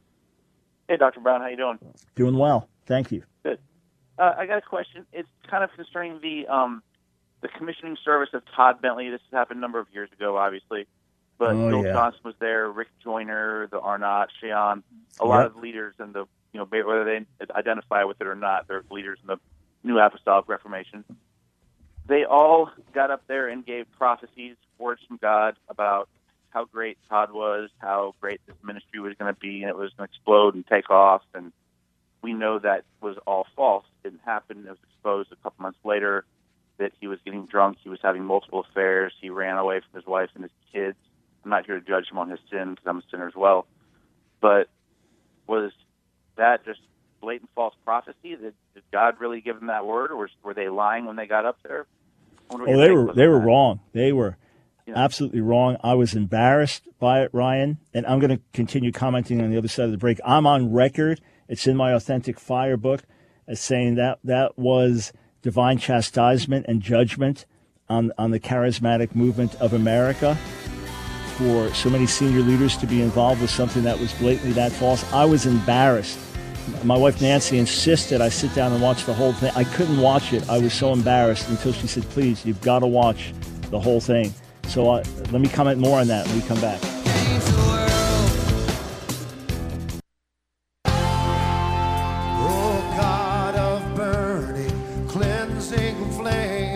Hey, Doctor Brown, how you doing? Doing well. Thank you. Good. Uh, I got a question. It's kind of concerning the um, the commissioning service of Todd Bentley. This happened a number of years ago, obviously. But oh, Bill yeah. Johnson was there, Rick Joyner, the Arnott, Sheon, a lot yep. of leaders in the, you know, whether they identify with it or not, they're leaders in the New Apostolic Reformation. They all got up there and gave prophecies, words from God about how great Todd was, how great this ministry was going to be, and it was going to explode and take off. And we know that was all false. It didn't happen. It was exposed a couple months later. that he was getting drunk, he was having multiple affairs, he ran away from his wife and his kids. I'm not here to judge him on his sin because I'm a sinner as well. But was that just blatant false prophecy? Did, did God really give them that word, or were they lying when they got up there? Oh, they were they were that. wrong. They were yeah. absolutely wrong. I was embarrassed by it, Ryan, and I'm going to continue commenting on the other side of the break. I'm on record. It's in my Authentic Fire book as saying that that was divine chastisement and judgment on, on the charismatic movement of America. For so many senior leaders to be involved with something that was blatantly that false, I was embarrassed. My wife Nancy insisted I sit down and watch the whole thing. I couldn't watch it. I was so embarrassed until she said, please, you've got to watch the whole thing. So uh, let me comment more on that when we come back. Oh, God of burning, cleansing flame,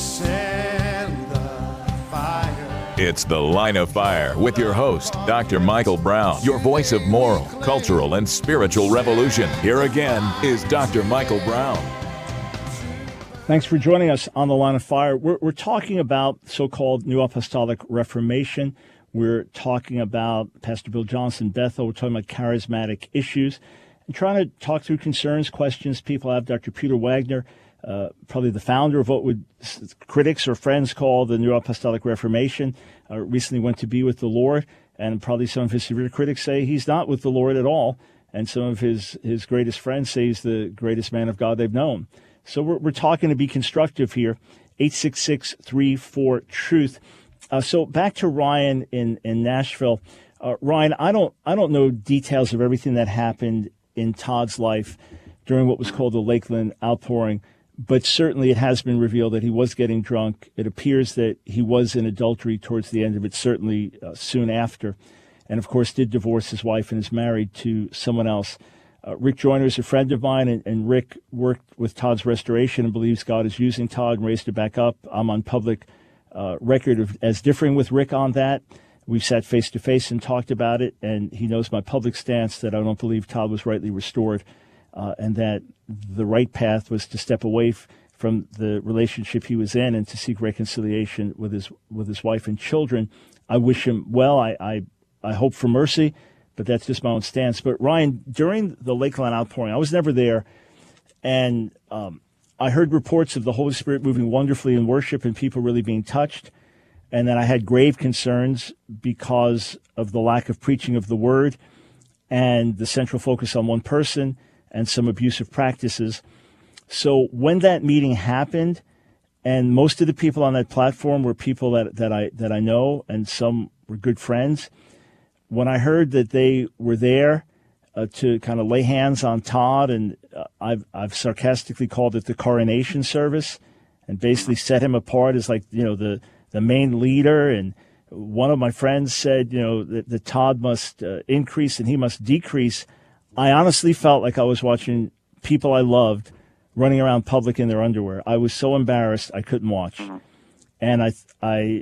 send the fire. It's The Line of Fire with your host, Doctor Michael Brown, your voice of moral, cultural, and spiritual revolution. Here again is Doctor Michael Brown. Thanks for joining us on The Line of Fire. We're, we're talking about so-called New Apostolic Reformation. We're talking about Pastor Bill Johnson, Bethel. We're talking about charismatic issues and trying to talk through concerns, questions people have. Doctor Peter Wagner, uh, probably the founder of what would critics or friends call the New Apostolic Reformation, uh, recently went to be with the Lord, and probably some of his severe critics say he's not with the Lord at all, and some of his, his greatest friends say he's the greatest man of God they've known. So we're, we're talking to be constructive here, eight six six, three four, truth. Uh, so back to Ryan in, in Nashville. Uh, Ryan, I don't I don't know details of everything that happened in Todd's life during what was called the Lakeland outpouring, but certainly it has been revealed that he was getting drunk. It appears that he was in adultery towards the end of it, certainly uh, soon after, and of course did divorce his wife and is married to someone else. Uh, Rick Joyner is a friend of mine, and, and Rick worked with Todd's restoration and believes God is using Todd and raised it back up. I'm on public uh, record of, as differing with Rick on that. We've sat face-to-face and talked about it, and he knows my public stance that I don't believe Todd was rightly restored, uh, and that the right path was to step away f- from the relationship he was in and to seek reconciliation with his with his wife and children. I wish him well. I, I, I hope for mercy. But that's just my own stance. But Ryan, during the Lakeland outpouring, I was never there, and um, I heard reports of the Holy Spirit moving wonderfully in worship and people really being touched, and then I had grave concerns because of the lack of preaching of the word and the central focus on one person and some abusive practices. So when that meeting happened, and most of the people on that platform were people that, that I that I know, and some were good friends. When I heard that they were there uh, to kind of lay hands on Todd, and uh, I've I've sarcastically called it the coronation service, and basically set him apart as like, you know, the, the main leader. And one of my friends said, you know, that, that Todd must uh, increase and he must decrease. I honestly felt like I was watching people I loved running around public in their underwear. I was so embarrassed I couldn't watch. And I I.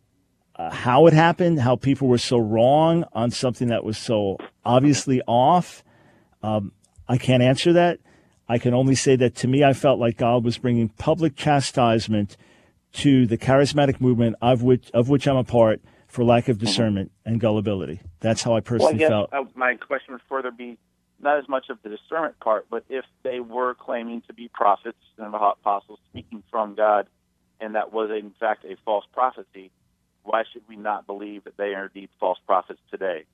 Uh, how it happened, how people were so wrong on something that was so obviously off, um, I can't answer that. I can only say that to me, I felt like God was bringing public chastisement to the charismatic movement of which of which I'm a part for lack of discernment and gullibility. That's how I personally well, I guess, felt. uh, my question would further be not as much of the discernment part, but if they were claiming to be prophets and apostles speaking from God, and that was in fact a false prophecy, why should we not believe that they are indeed false prophets today?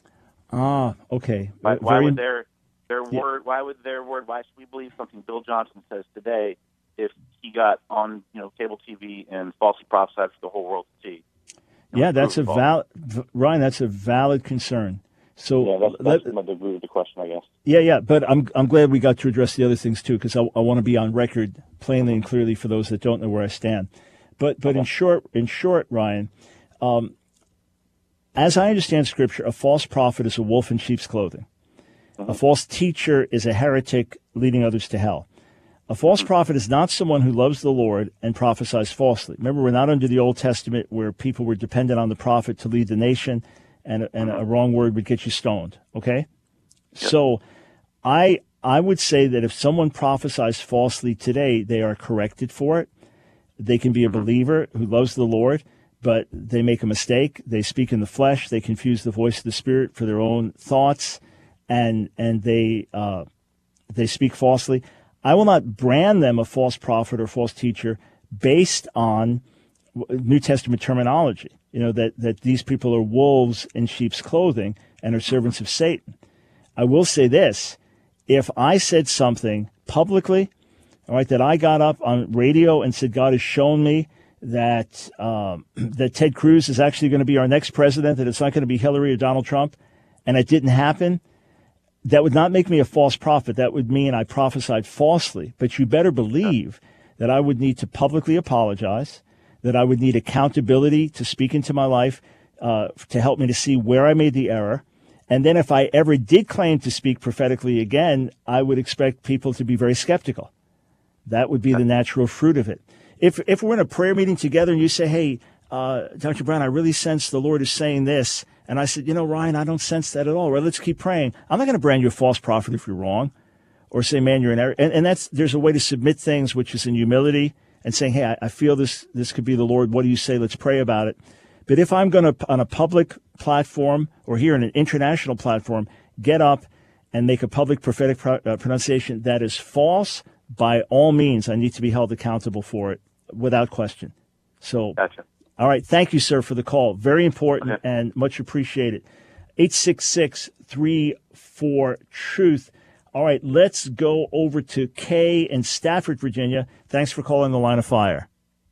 Ah, okay. Why, why Very, would their their yeah. word? Why would their word? Why should we believe something Bill Johnson says today if he got on, you know, cable T V and falsely prophesied for the whole world to see? You know, Yeah, that's a false. valid, Ryan. That's a valid concern. So Yeah, that's, that's let, my degree of the question, I guess. yeah, yeah. But I'm I'm glad we got to address the other things too, because I, I want to be on record plainly and clearly for those that don't know where I stand. But but in short, in short, Ryan. Um, As I understand Scripture, a false prophet is a wolf in sheep's clothing. A false teacher is a heretic leading others to hell. A false prophet is not someone who loves the Lord and prophesies falsely. Remember, we're not under the Old Testament where people were dependent on the prophet to lead the nation, and, and a wrong word would get you stoned, okay? So I I would say that if someone prophesies falsely today, they are corrected for it. they can be a believer who loves the Lord, but they make a mistake. They speak in the flesh. They confuse the voice of the Spirit for their own thoughts, and and they uh, they speak falsely. I will not brand them a false prophet or false teacher based on New Testament terminology. You know, that, that these people are wolves in sheep's clothing and are servants of Satan. I will say this. If I said something publicly, all right, that I got up on radio and said, God has shown me that um, that Ted Cruz is actually going to be our next president, that it's not going to be Hillary or Donald Trump, and it didn't happen, that would not make me a false prophet. That would mean I prophesied falsely. But you better believe that I would need to publicly apologize, that I would need accountability to speak into my life uh, to help me to see where I made the error. And then if I ever did claim to speak prophetically again, I would expect people to be very skeptical. That would be the natural fruit of it. If if we're in a prayer meeting together and you say, hey, uh, Doctor Brown, I really sense the Lord is saying this, and I said, you know, Ryan, I don't sense that at all. Well, let's keep praying. I'm not going to brand you a false prophet if you're wrong, or say, man, you're in error. And, and that's there's a way to submit things, which is in humility and saying, hey, I, I feel this this could be the Lord. What do you say? Let's pray about it. But if I'm going to, on a public platform or here in an international platform, get up and make a public prophetic pro, uh, pronunciation that is false, by all means, I need to be held accountable for it without question. So, gotcha. All right. Thank you, sir, for the call. Very important okay. and much appreciated. eight six six, three four, truth. All right. Let's go over to Kay in Stafford, Virginia. Thanks for calling the Line of Fire.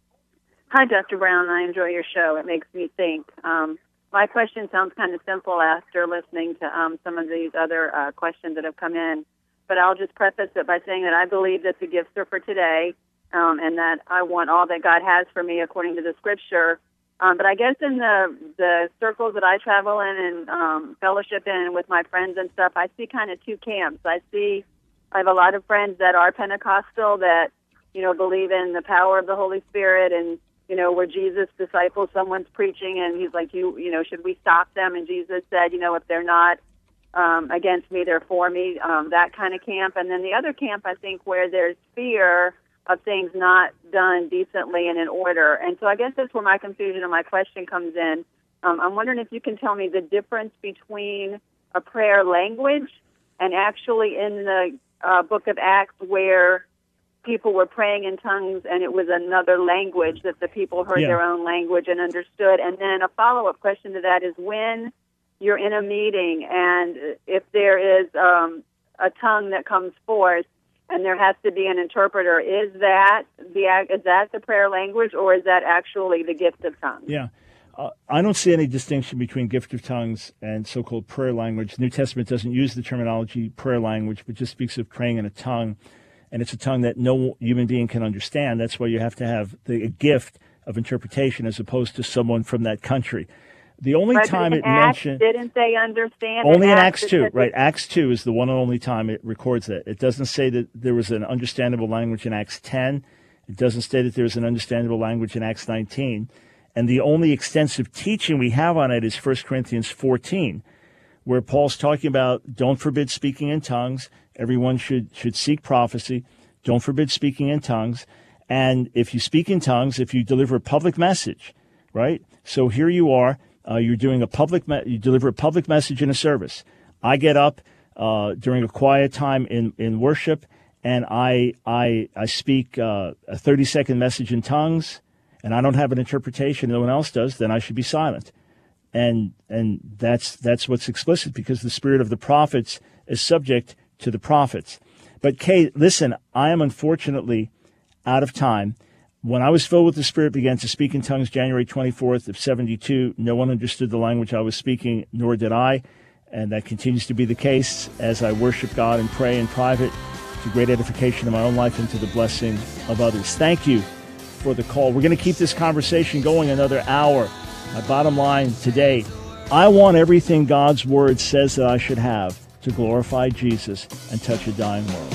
Hi, Doctor Brown. I enjoy your show. It makes me think. Um, my question sounds kind of simple after listening to um, some of these other uh, questions that have come in. But I'll just preface it by saying that I believe that the gifts are for today, um, and that I want all that God has for me according to the Scripture. Um, but I guess in the the circles that I travel in and um, fellowship in with my friends and stuff, I see kind of two camps. I see I have a lot of friends that are Pentecostal that, you know, believe in the power of the Holy Spirit, and, you know, where Jesus disciples, someone's preaching, and he's like, you, you know, should we stop them? And Jesus said, you know, if they're not Um, against me, they're for me, um, that kind of camp. And then the other camp, I think, where there's fear of things not done decently and in order. And so I guess that's where my confusion and my question comes in. Um, I'm wondering if you can tell me the difference between a prayer language and actually in the uh, book of Acts where people were praying in tongues and it was another language that the people heard yeah. their own language and understood. And then a follow-up question to that is when you're in a meeting, and if there is um, a tongue that comes forth, and there has to be an interpreter, is that the is that the prayer language, or is that actually the gift of tongues? Yeah, uh, I don't see any distinction between gift of tongues and so-called prayer language. The New Testament doesn't use the terminology prayer language, but just speaks of praying in a tongue, and it's a tongue that no human being can understand. That's why you have to have the gift of interpretation as opposed to someone from that country. The only but time it Acts, mentioned... Didn't they understand? Only in Acts, Acts two, right. Acts two is the one and only time it records that. It doesn't say that there was an understandable language in Acts ten. It doesn't say that there was an understandable language in Acts nineteen. And the only extensive teaching we have on it is First Corinthians fourteen, where Paul's talking about don't forbid speaking in tongues. Everyone should, should seek prophecy. Don't forbid speaking in tongues. And if you speak in tongues, if you deliver a public message, right? So here you are. Uh, you're doing a public, me- you deliver a public message in a service. I get up uh, during a quiet time in, in worship, and I I I speak uh, a thirty second message in tongues, and I don't have an interpretation. No one else does. Then I should be silent, and and that's that's what's explicit because the spirit of the prophets is subject to the prophets. But Kay, listen, I am unfortunately out of time. When I was filled with the Spirit, began to speak in tongues January twenty-fourth of seventy-two. No one understood the language I was speaking, nor did I. And that continues to be the case as I worship God and pray in private to great edification of my own life and to the blessing of others. Thank you for the call. We're going to keep this conversation going another hour. My bottom line today, I want everything God's Word says that I should have to glorify Jesus and touch a dying world.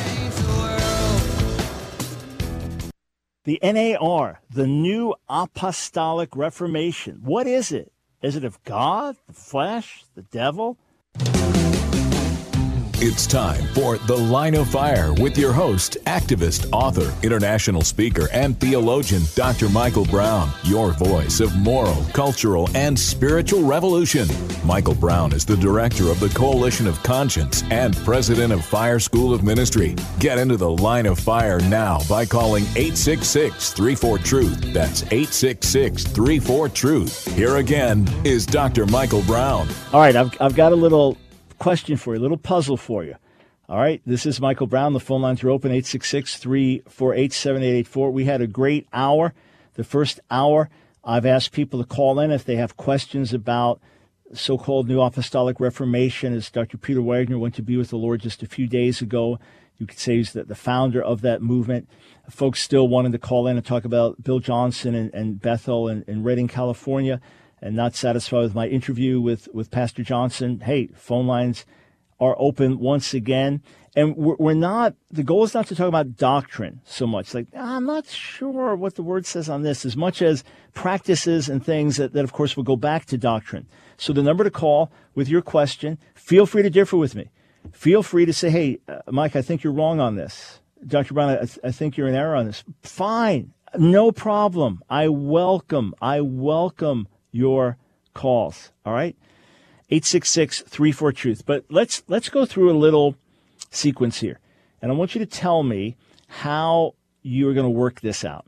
The N A R, the New Apostolic Reformation. What is it? Is it of God, the flesh, the devil? It's time for The Line of Fire with your host, activist, author, international speaker, and theologian, Doctor Michael Brown, your voice of moral, cultural, and spiritual revolution. Michael Brown is the director of the Coalition of Conscience and president of Fire School of Ministry. Get into The Line of Fire now by calling eight six six, three four, truth. That's eight six six, three four, truth. Here again is Doctor Michael Brown. All right, I've, I've got a little question for you, a little puzzle for you. All right, this is Michael Brown. The phone lines are open, eight six six, three four eight, seven eight eight four. We had a great hour. The first hour, I've asked people to call in if they have questions about so-called New Apostolic Reformation, as Doctor Peter Wagner went to be with the Lord just a few days ago. You could say he's the, the founder of that movement. Folks still wanted to call in and talk about Bill Johnson and, and Bethel and, and Redding, California, and not satisfied with my interview with, with Pastor Johnson. Hey, phone lines are open once again. And we're, we're not, the goal is not to talk about doctrine so much. Like, I'm not sure what the word says on this, as much as practices and things that, that of course, will go back to doctrine. So the number to call with your question, feel free to differ with me. Feel free to say, hey, uh, Mike, I think you're wrong on this. Doctor Brown, I, th- I think you're in error on this. Fine. No problem. I welcome, I welcome your calls. All right? eight six six, three four, truth. But let's let's go through a little sequence here. And I want you to tell me how you're going to work this out.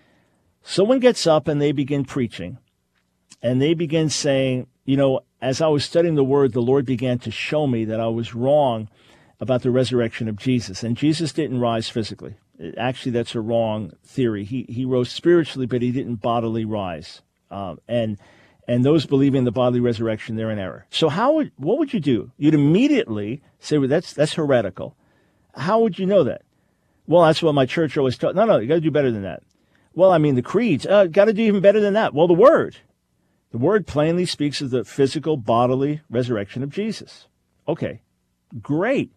Someone gets up and they begin preaching, and they begin saying, you know, as I was studying the Word, the Lord began to show me that I was wrong about the resurrection of Jesus. And Jesus didn't rise physically. Actually, that's a wrong theory. He he rose spiritually, but he didn't bodily rise. Um, and and those believing in the bodily resurrection, they're in error. So how would what would you do? You'd immediately say, well, that's that's heretical. How would you know that? Well, that's what my church always taught. No, no, you got to do better than that. Well, I mean, the creeds, uh, got to do even better than that. Well, the Word. The Word plainly speaks of the physical, bodily resurrection of Jesus. Okay, great.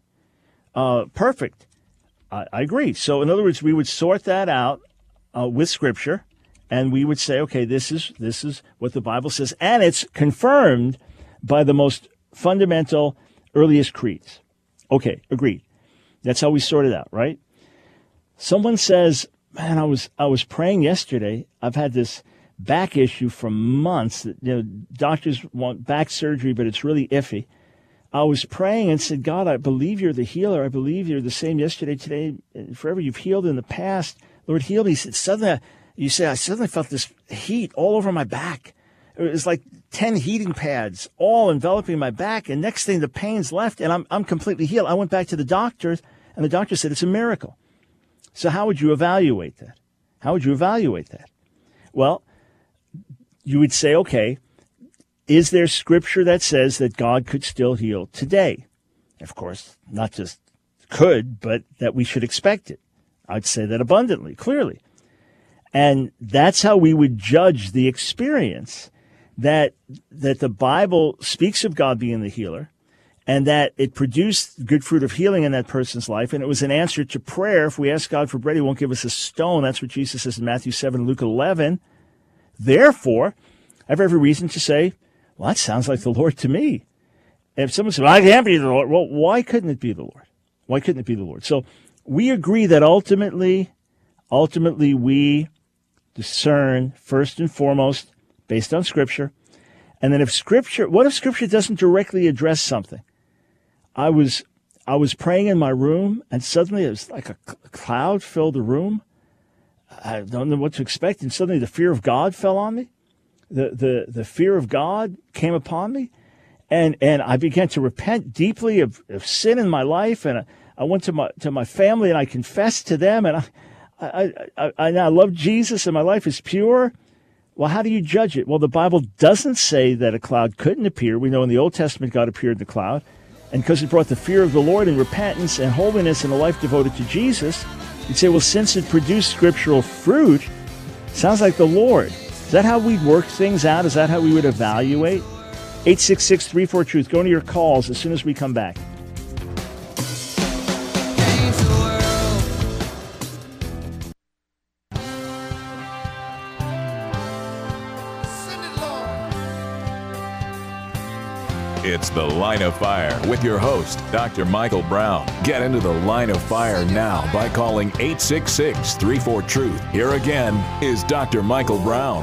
Uh, perfect. I, I agree. So, in other words, we would sort that out uh, with Scripture, and we would say, okay, this is this is what the Bible says, and it's confirmed by the most fundamental, earliest creeds. Okay, agreed. That's how we sort it out, right? Someone says, man, I was I was praying yesterday. I've had this back issue for months. You know, doctors want back surgery, but it's really iffy. I was praying and said, God, I believe you're the healer. I believe you're the same yesterday, today, and forever. You've healed in the past. Lord, heal me. He said, suddenly, you say, I suddenly felt this heat all over my back. It was like ten heating pads all enveloping my back. And next thing, the pain's left, and I'm I'm completely healed. I went back to the doctor, and the doctor said, it's a miracle. So how would you evaluate that? How would you evaluate that? Well, you would say, okay, is there Scripture that says that God could still heal today? Of course, not just could, but that we should expect it. I'd say that abundantly, clearly. And that's how we would judge the experience, that that the Bible speaks of God being the healer, and that it produced good fruit of healing in that person's life, and it was an answer to prayer. If we ask God for bread, he won't give us a stone. That's what Jesus says in Matthew seven, Luke eleven. Therefore, I have every reason to say, well, that sounds like the Lord to me. And if someone says, well, I can't be the Lord, well, why couldn't it be the Lord? Why couldn't it be the Lord? So we agree that ultimately, ultimately we discern first and foremost based on Scripture. And then if Scripture, what if Scripture doesn't directly address something? I was I was praying in my room, and suddenly it was like a cloud filled the room. I don't know what to expect, and suddenly the fear of God fell on me. The the the fear of God came upon me, and and I began to repent deeply of, of sin in my life, and I, I went to my to my family and I confessed to them, and I I I, I, I love Jesus, and my life is pure. Well, how do you judge it? Well, the Bible doesn't say that a cloud couldn't appear. We know in the Old Testament God appeared in the cloud, and because it brought the fear of the Lord and repentance and holiness and a life devoted to Jesus, you'd say, well, since it produced scriptural fruit, sounds like the Lord. Is that how we'd work things out? Is that how we would evaluate? eight six six, three four, truth. Go into your calls as soon as we come back. It's The Line of Fire with your host, Doctor Michael Brown. Get into the Line of Fire now by calling eight six six, three four, truth. Here again is Doctor Michael Brown.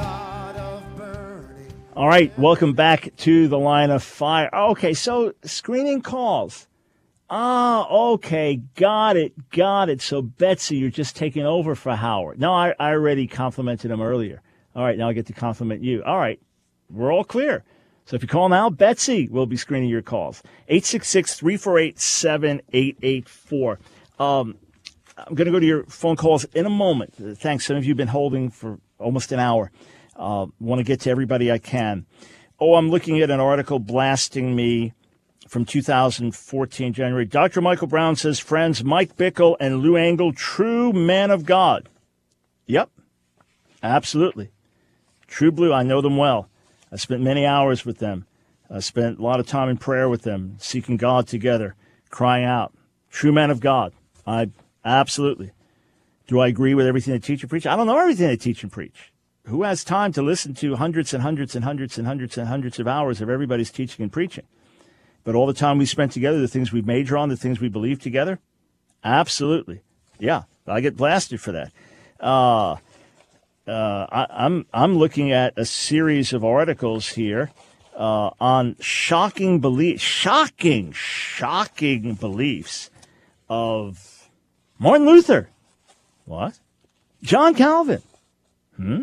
All right, welcome back to The Line of Fire. Okay, so screening calls. Ah, okay, got it, got it. So, Betsy, you're just taking over for Howard. No, I, I already complimented him earlier. All right, now I get to compliment you. All right, we're all clear. So if you call now, Betsy will be screening your calls. eight six six, three four eight, seven eight eight four. Um, I'm going to go to your phone calls in a moment. Thanks. Some of you have been holding for almost an hour. Uh, want to get to everybody I can. Oh, I'm looking at an article blasting me from two thousand fourteen, January. Doctor Michael Brown says, friends Mike Bickle and Lou Engle, true man of God. Yep, absolutely. True Blue, I know them well. I spent many hours with them. I spent a lot of time in prayer with them, seeking God together, crying out. True man of God. I absolutely. Do I agree with everything they teach and preach? I don't know everything they teach and preach. Who has time to listen to hundreds and hundreds and hundreds and hundreds and hundreds of hours of everybody's teaching and preaching? But all the time we spent together, the things we major on, the things we believe together, absolutely. Yeah, I get blasted for that. Uh, uh, I, I'm I'm looking at a series of articles here uh, on shocking beliefs, shocking, shocking beliefs of Martin Luther. What? John Calvin. Hmm?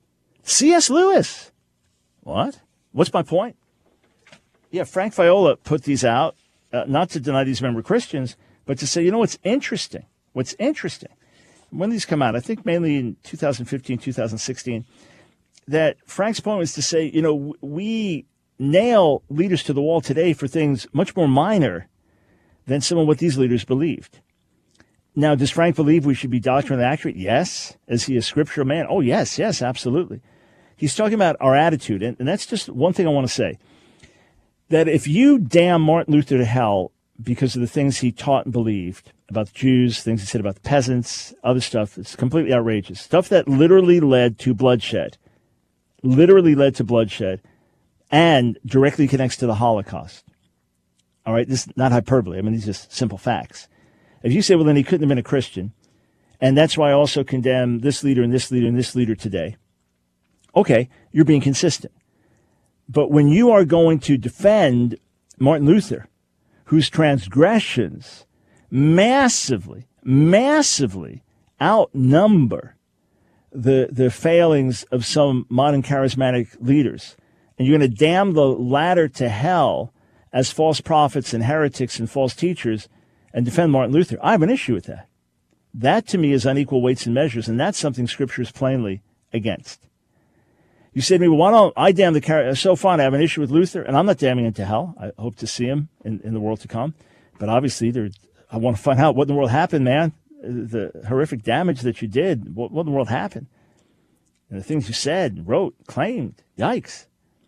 C S. Lewis. What? What's my point? Yeah, Frank Viola put these out, uh, not to deny these men were Christians, but to say, you know, what's interesting? What's interesting? When these come out, I think mainly in two thousand fifteen, two thousand sixteen, that Frank's point was to say, you know, we nail leaders to the wall today for things much more minor than some of what these leaders believed. Now, does Frank believe we should be doctrinally accurate? Yes. Is he a scriptural man? Oh, yes, yes, absolutely. He's talking about our attitude, and, and that's just one thing I want to say. That if you damn Martin Luther to hell because of the things he taught and believed about the Jews, things he said about the peasants, other stuff, it's completely outrageous. Stuff that literally led to bloodshed, literally led to bloodshed, and directly connects to the Holocaust. All right, this is not hyperbole. I mean, these are just simple facts. If you say, well, then he couldn't have been a Christian, and that's why I also condemn this leader and this leader and this leader today, okay, you're being consistent. But when you are going to defend Martin Luther, whose transgressions massively, massively outnumber the the failings of some modern charismatic leaders, and you're going to damn the latter to hell as false prophets and heretics and false teachers and defend Martin Luther, I have an issue with that. That, to me, is unequal weights and measures, and that's something Scripture is plainly against. You say to me, well, why don't I damn the character? So fine, I have an issue with Luther, and I'm not damning him to hell. I hope to see him in, in the world to come. But obviously, there, I want to find out what in the world happened, man. The horrific damage that you did, what, what in the world happened? And the things you said, wrote, claimed, yikes.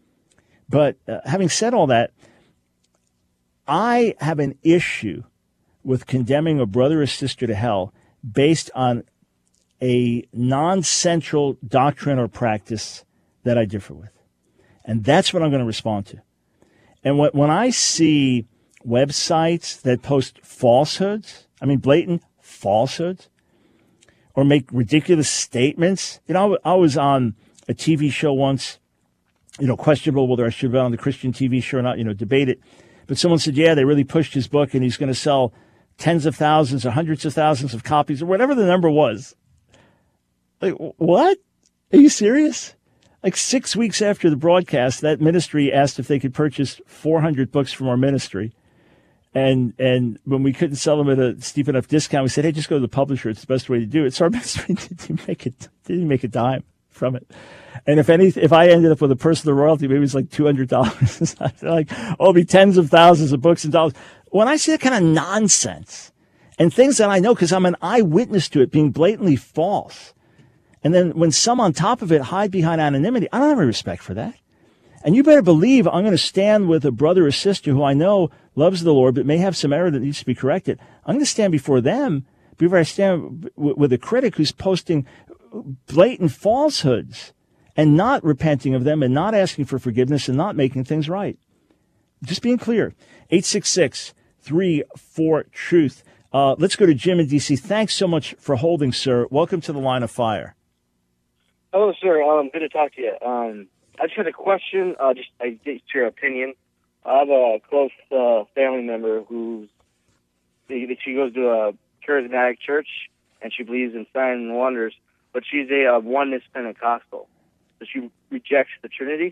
But uh, having said all that, I have an issue with condemning a brother or sister to hell based on a non-central doctrine or practice that I differ with. And that's what I'm going to respond to. And when, when I see websites that post falsehoods, I mean blatant falsehoods, or make ridiculous statements, you know, I, I was on a T V show once, you know, questionable whether I should be on the Christian T V show or not, you know, debate it. But someone said, yeah, they really pushed his book and he's going to sell tens of thousands or hundreds of thousands of copies or whatever the number was. Like, what? Are you serious? Like six weeks after the broadcast, that ministry asked if they could purchase four hundred books from our ministry. And and when we couldn't sell them at a steep enough discount, we said, hey, just go to the publisher. It's the best way to do it. So our ministry didn't make it, didn't make a dime from it. And if any, if I ended up with a personal royalty, maybe it was like two hundred dollars. Like, oh, it'll be tens of thousands of books and dollars. When I see that kind of nonsense and things that I know because I'm an eyewitness to it being blatantly false, and then when some on top of it hide behind anonymity, I don't have any respect for that. And you better believe I'm going to stand with a brother or sister who I know loves the Lord but may have some error that needs to be corrected. I'm going to stand before them before I stand with a critic who's posting blatant falsehoods and not repenting of them and not asking for forgiveness and not making things right. just being clear, eight six six, three four, truth. Uh, let's go to Jim in D C. Thanks so much for holding, sir. Welcome to the Line of Fire. Hello, sir. Um, good to talk to you. Um, I just had a question, uh, just I get your opinion. I have a close uh, family member who's she goes to a charismatic church, and she believes in signs and wonders, but she's a, a oneness Pentecostal. So she rejects the Trinity.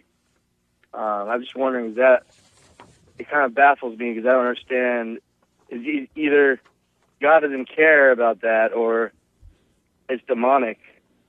Um, I'm just wondering, is that, it kind of baffles me because I don't understand, is e- either God doesn't care about that, or it's demonic,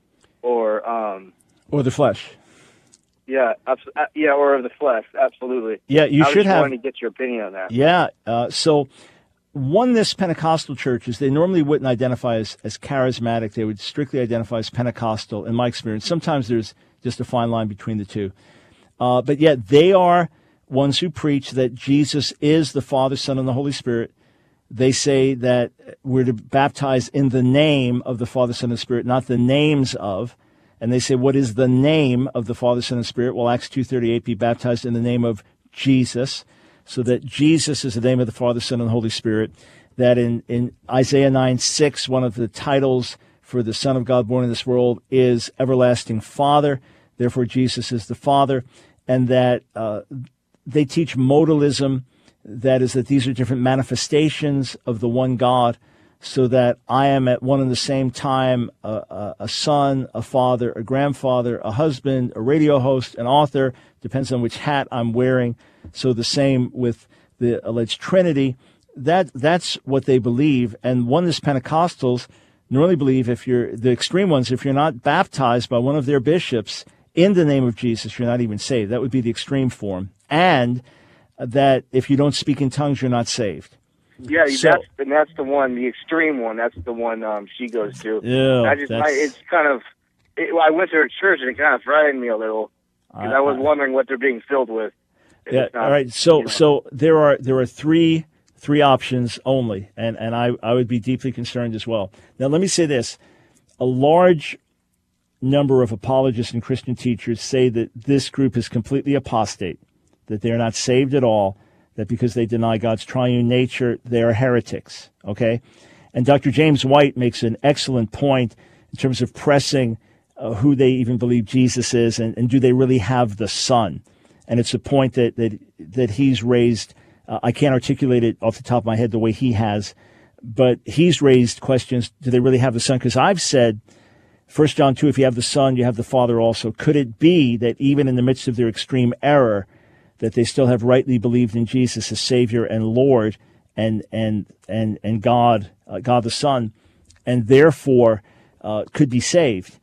or... Um, or the flesh. Yeah, abs- uh, yeah, or of the flesh, absolutely. Yeah, you I should was have... wanting to get your opinion on that. Yeah, uh, so... Oneness Pentecostal churches, they normally wouldn't identify as, as charismatic. They would strictly identify as Pentecostal, in my experience. Sometimes there's just a fine line between the two. Uh, but yet they are ones who preach that Jesus is the Father, Son, and the Holy Spirit. They say that we're to baptize in the name of the Father, Son, and Spirit, not the names of. And they say, what is the name of the Father, Son, and Spirit? Well, Acts two thirty-eight, be baptized in the name of Jesus. So that Jesus is the name of the Father, Son, and the Holy Spirit. That in, in Isaiah nine six, one of the titles for the Son of God born in this world is Everlasting Father. Therefore, Jesus is the Father. And that uh, they teach modalism. That is, that these are different manifestations of the one God. So that I am at one and the same time a, a, a son, a father, a grandfather, a husband, a radio host, an author. Depends on which hat I'm wearing. So the same with the alleged Trinity. That that's what they believe. And oneness Pentecostals normally believe, if you're the extreme ones, if you're not baptized by one of their bishops in the name of Jesus, you're not even saved. That would be the extreme form. And that if you don't speak in tongues, you're not saved. Yeah, So- that's and that's the one, the extreme one. That's the one um, she goes to. Yeah, I just, I, that's- it's kind of. It, well, I went to her church and it kind of frightened me a little because I, I- was I- wondering what they're being filled with. If Yeah. it's not, All right. So you know. so there are there are three three options only, and and I I would be deeply concerned as well. Now let me say this: a large number of apologists and Christian teachers say that this group is completely apostate, that they are not saved at all, that because they deny God's triune nature, they are heretics. Okay, and Doctor James White makes an excellent point in terms of pressing uh, who they even believe Jesus is, and, and do they really have the Son? And it's a point that that that he's raised. Uh, I can't articulate it off the top of my head the way he has, but he's raised questions. Do they really have the Son? Because I've said, First John two, if you have the Son, you have the Father also. Could it be that even in the midst of their extreme error, that they still have rightly believed in Jesus as Savior and Lord and and and and God, uh, God the Son, and therefore uh, could be saved?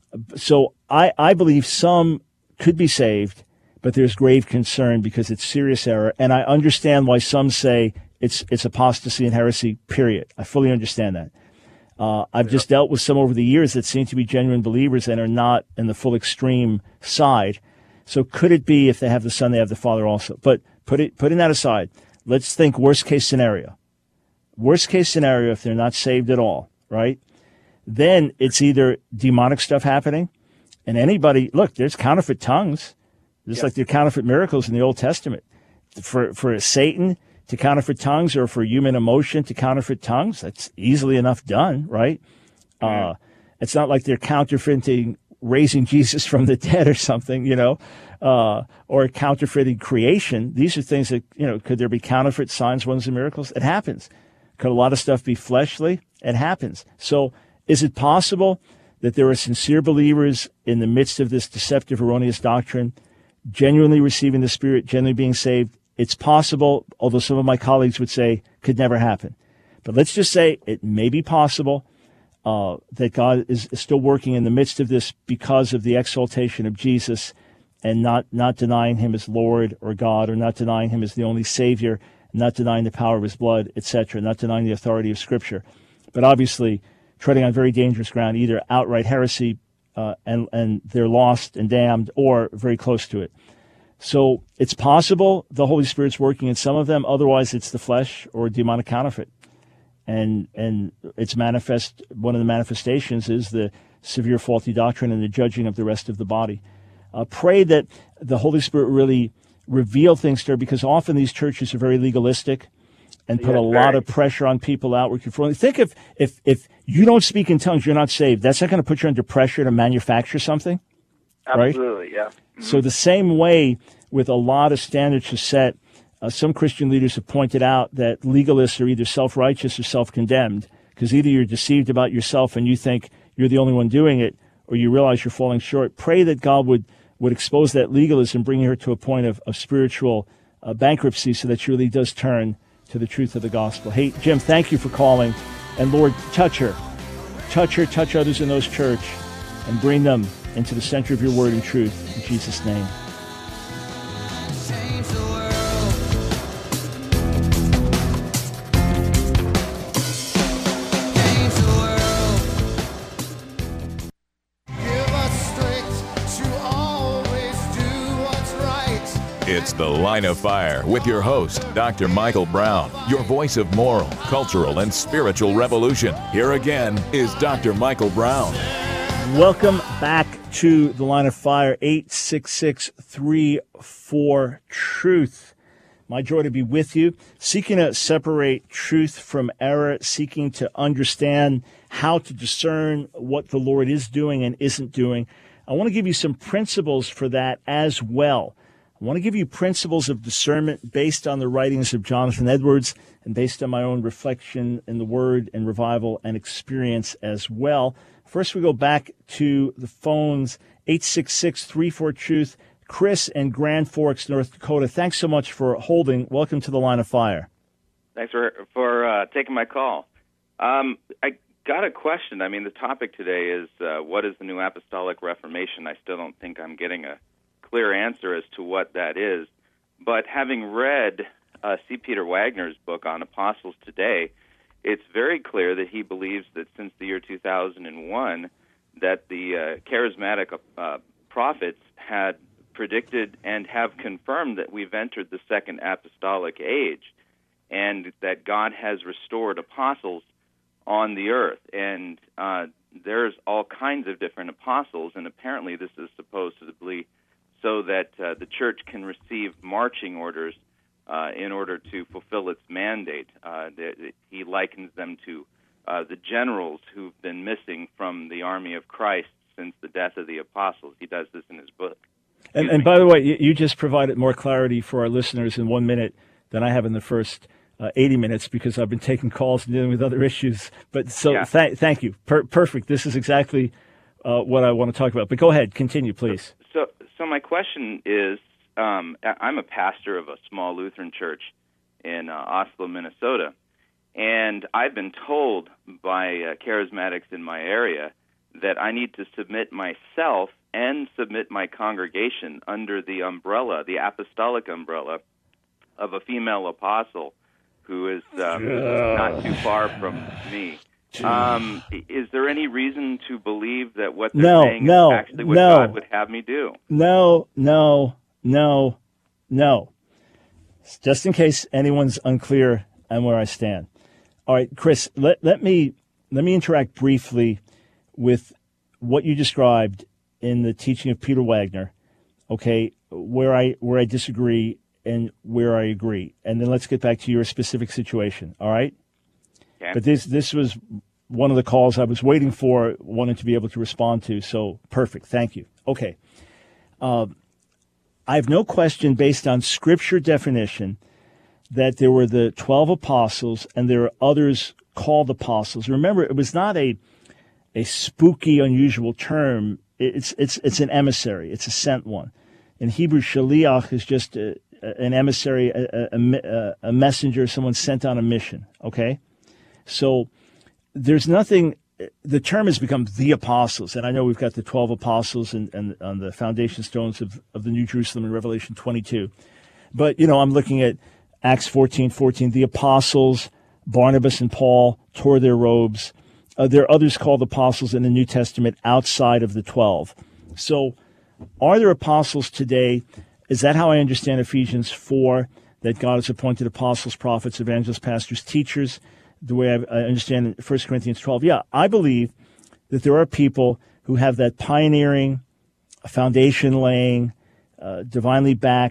So I, I believe some could be saved, but there's grave concern because it's serious error. And I understand why some say it's it's apostasy and heresy, period. I fully understand that. Uh, I've just dealt with some over the years that seem to be genuine believers and are not in the full extreme side. So could it be if they have the Son, they have the Father also? But put it, putting that aside, let's think worst case scenario. Worst case scenario, if they're not saved at all, right? Then it's either demonic stuff happening, and anybody, look, there's counterfeit tongues. Just like there are counterfeit miracles in the Old Testament. For for Satan to counterfeit tongues, or for human emotion to counterfeit tongues, that's easily enough done, right? Uh, it's not like they're counterfeiting raising Jesus from the dead or something, you know, uh, or counterfeiting creation. These are things that, you know, could there be counterfeit signs, wonders, and miracles? It happens. Could a lot of stuff be fleshly? It happens. So is it possible that there are sincere believers in the midst of this deceptive, erroneous doctrine, genuinely receiving the Spirit, genuinely being saved? It's possible, although some of my colleagues would say could never happen. But let's just say it may be possible uh, that God is, is still working in the midst of this because of the exaltation of Jesus, and not, not denying him as Lord or God, or not denying him as the only Savior, not denying the power of his blood, et cetera, not denying the authority of Scripture. But obviously treading on very dangerous ground, either outright heresy, uh, and, and they're lost and damned, or very close to it. So it's possible the Holy Spirit's working in some of them. Otherwise, it's the flesh or demonic counterfeit. And and it's manifest. One of the manifestations is the severe faulty doctrine and the judging of the rest of the body. Uh, pray that the Holy Spirit really reveal things to her, because often these churches are very legalistic and put Yeah, a lot very. of pressure on people outward conforming. Think if, if, if you don't speak in tongues, you're not saved. That's not going to put you under pressure to manufacture something, right? Absolutely, yeah. So the same way with a lot of standards are set, uh, some Christian leaders have pointed out that legalists are either self-righteous or self-condemned, because either you're deceived about yourself and you think you're the only one doing it, or you realize you're falling short. Pray that God would, would expose that legalism, bring her to a point of, of spiritual uh, bankruptcy, so that she really does turn to the truth of the gospel. Hey, Jim, thank you for calling. And Lord, touch her. Touch her, touch others in those church, and bring them into the center of your word and truth. In Jesus' name. It's The Line of Fire with your host, Doctor Michael Brown, your voice of moral, cultural, and spiritual revolution. Here again is Doctor Michael Brown. Welcome back to The Line of Fire, eight six six, three four, truth. My joy to be with you, seeking to separate truth from error, seeking to understand how to discern what the Lord is doing and isn't doing. I want to give you some principles for that as well. I want to give you principles of discernment based on the writings of Jonathan Edwards and based on my own reflection in the Word and revival and experience as well. First, we go back to the phones, eight six six, three four, truth. Chris in Grand Forks, North Dakota, thanks so much for holding. Welcome to the Line of Fire. Thanks for for uh, taking my call. Um, I got a question. I mean, the topic today is uh, what is the New Apostolic Reformation? I still don't think I'm getting a clear answer as to what that is. But having read uh, C. Peter Wagner's book on apostles today, it's very clear that he believes that since the year two thousand one, that the uh, charismatic uh, prophets had predicted and have confirmed that we've entered the second apostolic age, and that God has restored apostles on the earth. And uh, there's all kinds of different apostles, and apparently this is supposed to be so that uh, the church can receive marching orders uh, in order to fulfill its mandate. Uh, the, the, he likens them to uh, the generals who've been missing from the army of Christ since the death of the apostles. He does this in his book. And, and by the way, you, you just provided more clarity for our listeners in one minute than I have in the first uh, eighty minutes, because I've been taking calls and dealing with other issues. But so Yeah. th- thank you. Per- perfect. This is exactly uh, what I want to talk about. But go ahead. Continue, please. So, so my question is, um, I- I'm a pastor of a small Lutheran church in uh, Oslo, Minnesota, and I've been told by uh, charismatics in my area that I need to submit myself and submit my congregation under the umbrella, the apostolic umbrella, of a female apostle who is uh, not too far from me. Um, is there any reason to believe that what they're No, saying no, is actually what no. God would have me do? No, no, no, no. Just in case anyone's unclear on where I stand. All right, Chris, let, let me let me interact briefly with what you described in the teaching of Peter Wagner, okay, where I where I disagree and where I agree. And then let's get back to your specific situation, all right? Okay. But this this was one of the calls I was waiting for, wanted to be able to respond to, so perfect. Thank you. Okay. Uh, I have no question, based on Scripture definition, that there were the twelve apostles and there are others called apostles. Remember, it was not a a spooky, unusual term. It's it's it's an emissary. It's a sent one. In Hebrew, shaliach is just a, a, an emissary, a, a, a messenger, someone sent on a mission. Okay, so there's nothing. The term has become the apostles, and I know we've got the twelve apostles and, and on the foundation stones of, of the New Jerusalem in Revelation twenty-two. But, you know, I'm looking at Acts fourteen fourteen. The apostles, Barnabas and Paul, tore their robes. Uh, there are others called apostles in the New Testament outside of the twelve. So are there apostles today? Is that how I understand Ephesians four, that God has appointed apostles, prophets, evangelists, pastors, teachers, the way I understand First Corinthians twelve? Yeah, I believe that there are people who have that pioneering, foundation-laying, uh, divinely backed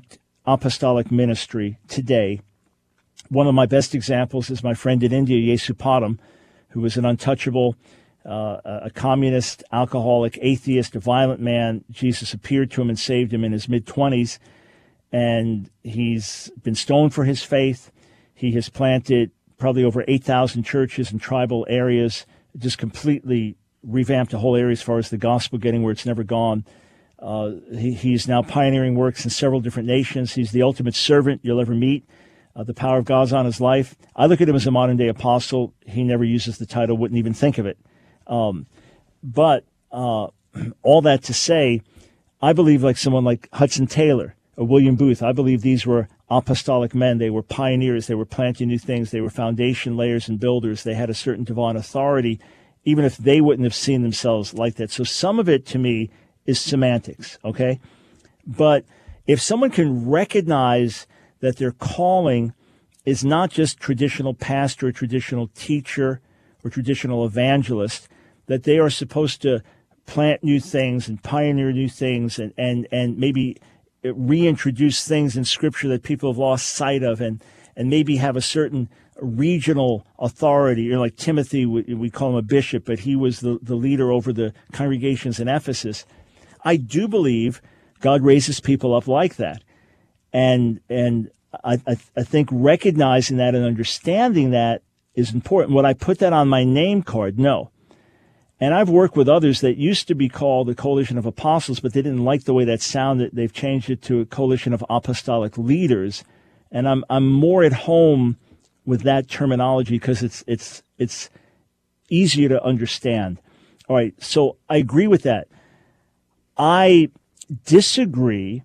apostolic ministry today. One of my best examples is my friend in India, Yesupadam, who was an untouchable, uh, a communist, alcoholic, atheist, a violent man. Jesus appeared to him and saved him in his mid-twenties, and he's been stoned for his faith. He has planted probably over eight thousand churches in tribal areas, just completely revamped the whole area as far as the gospel getting where it's never gone. Uh, he, he's now pioneering works in several different nations. He's the ultimate servant you'll ever meet. Uh, the power of God's on his life. I look at him as a modern-day apostle. He never uses the title, wouldn't even think of it. Um, but uh, all that to say, I believe like someone like Hudson Taylor or William Booth, I believe these were apostolic men. They were pioneers. They were planting new things. They were foundation layers and builders. They had a certain divine authority, even if they wouldn't have seen themselves like that. So some of it, to me, is semantics, okay? But if someone can recognize that their calling is not just traditional pastor, traditional teacher, or traditional evangelist, that they are supposed to plant new things and pioneer new things and, and, and maybe reintroduce things in Scripture that people have lost sight of, and, and maybe have a certain regional authority. You know, like Timothy, we, we call him a bishop, but he was the, the leader over the congregations in Ephesus. I do believe God raises people up like that. And and I, I, I think recognizing that and understanding that is important. Would I put that on my name card? No. And I've worked with others that used to be called the Coalition of Apostles, but they didn't like the way that sounded. They've changed it to a Coalition of Apostolic Leaders. And I'm I'm more at home with that terminology because it's it's it's easier to understand. All right, so I agree with that. I disagree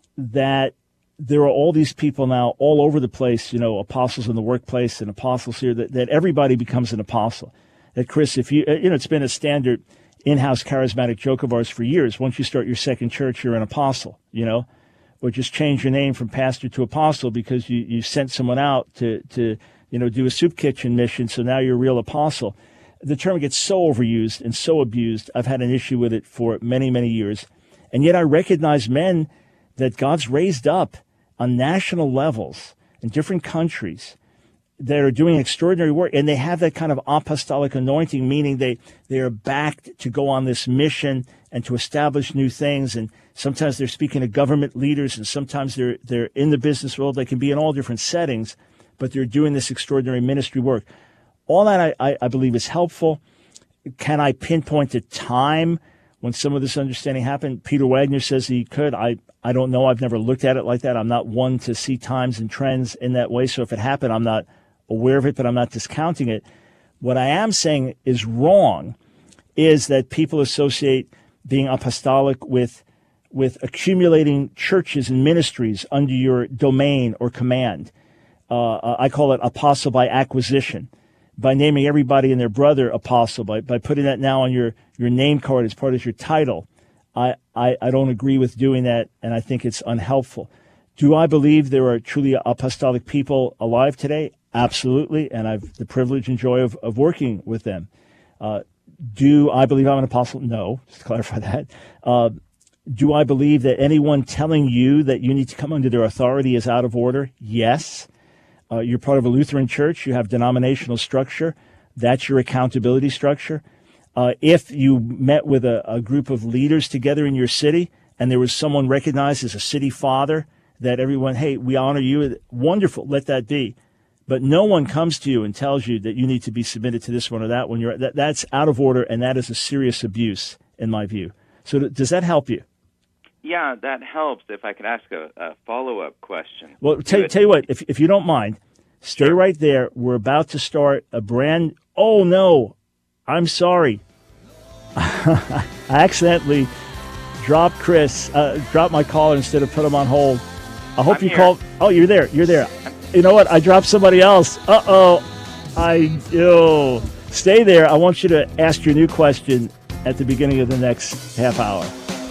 that there are all these people now all over the place, you know, apostles in the workplace and apostles here, that, that everybody becomes an apostle. That, Chris, if you, you know, it's been a standard in-house charismatic joke of ours for years. Once you start your second church, you're an apostle, you know, or just change your name from pastor to apostle because you, you sent someone out to, to, you know, do a soup kitchen mission. So now you're a real apostle. The term gets so overused and so abused. I've had an issue with it for many, many years. And yet I recognize men that God's raised up on national levels in different countries that are doing extraordinary work, and they have that kind of apostolic anointing, meaning they, they are backed to go on this mission and to establish new things. And sometimes they're speaking to government leaders, and sometimes they're they're in the business world. They can be in all different settings, but they're doing this extraordinary ministry work. All that I, I, I believe is helpful. Can I pinpoint a time when some of this understanding happened? Peter Wagner says he could. I, I don't know. I've never looked at it like that. I'm not one to see times and trends in that way. So if it happened, I'm not aware of it, but I'm not discounting it. What I am saying is wrong is that people associate being apostolic with with accumulating churches and ministries under your domain or command. Uh, I call it apostle by acquisition, by naming everybody and their brother apostle, by, by putting that now on your, your name card as part of your title. I, I, I don't agree with doing that, and I think it's unhelpful. Do I believe there are truly apostolic people alive today? Absolutely, and I've the privilege and joy of, of working with them. Uh, do I believe I'm an apostle? No, just to clarify that. Uh, do I believe that anyone telling you that you need to come under their authority is out of order? Yes. Uh, you're part of a Lutheran church. You have denominational structure. That's your accountability structure. Uh, if you met with a, a group of leaders together in your city and there was someone recognized as a city father, that everyone, hey, we honor you, wonderful, let that be. But no one comes to you and tells you that you need to be submitted to this one or that one. You're, that, that's out of order, and that is a serious abuse, in my view. So th- does that help you? Yeah, that helps. If I could ask a, a follow-up question. Well, tell, tell you what, if if you don't mind, stay sure. right there. We're about to start a brand... Oh, no, I'm sorry. I accidentally dropped Chris, uh, dropped my caller instead of put him on hold. I hope I'm you here. called... Oh, you're there. You're there. You know what? I dropped somebody else. Uh-oh. I... Oh. Stay there. I want you to ask your new question at the beginning of the next half hour.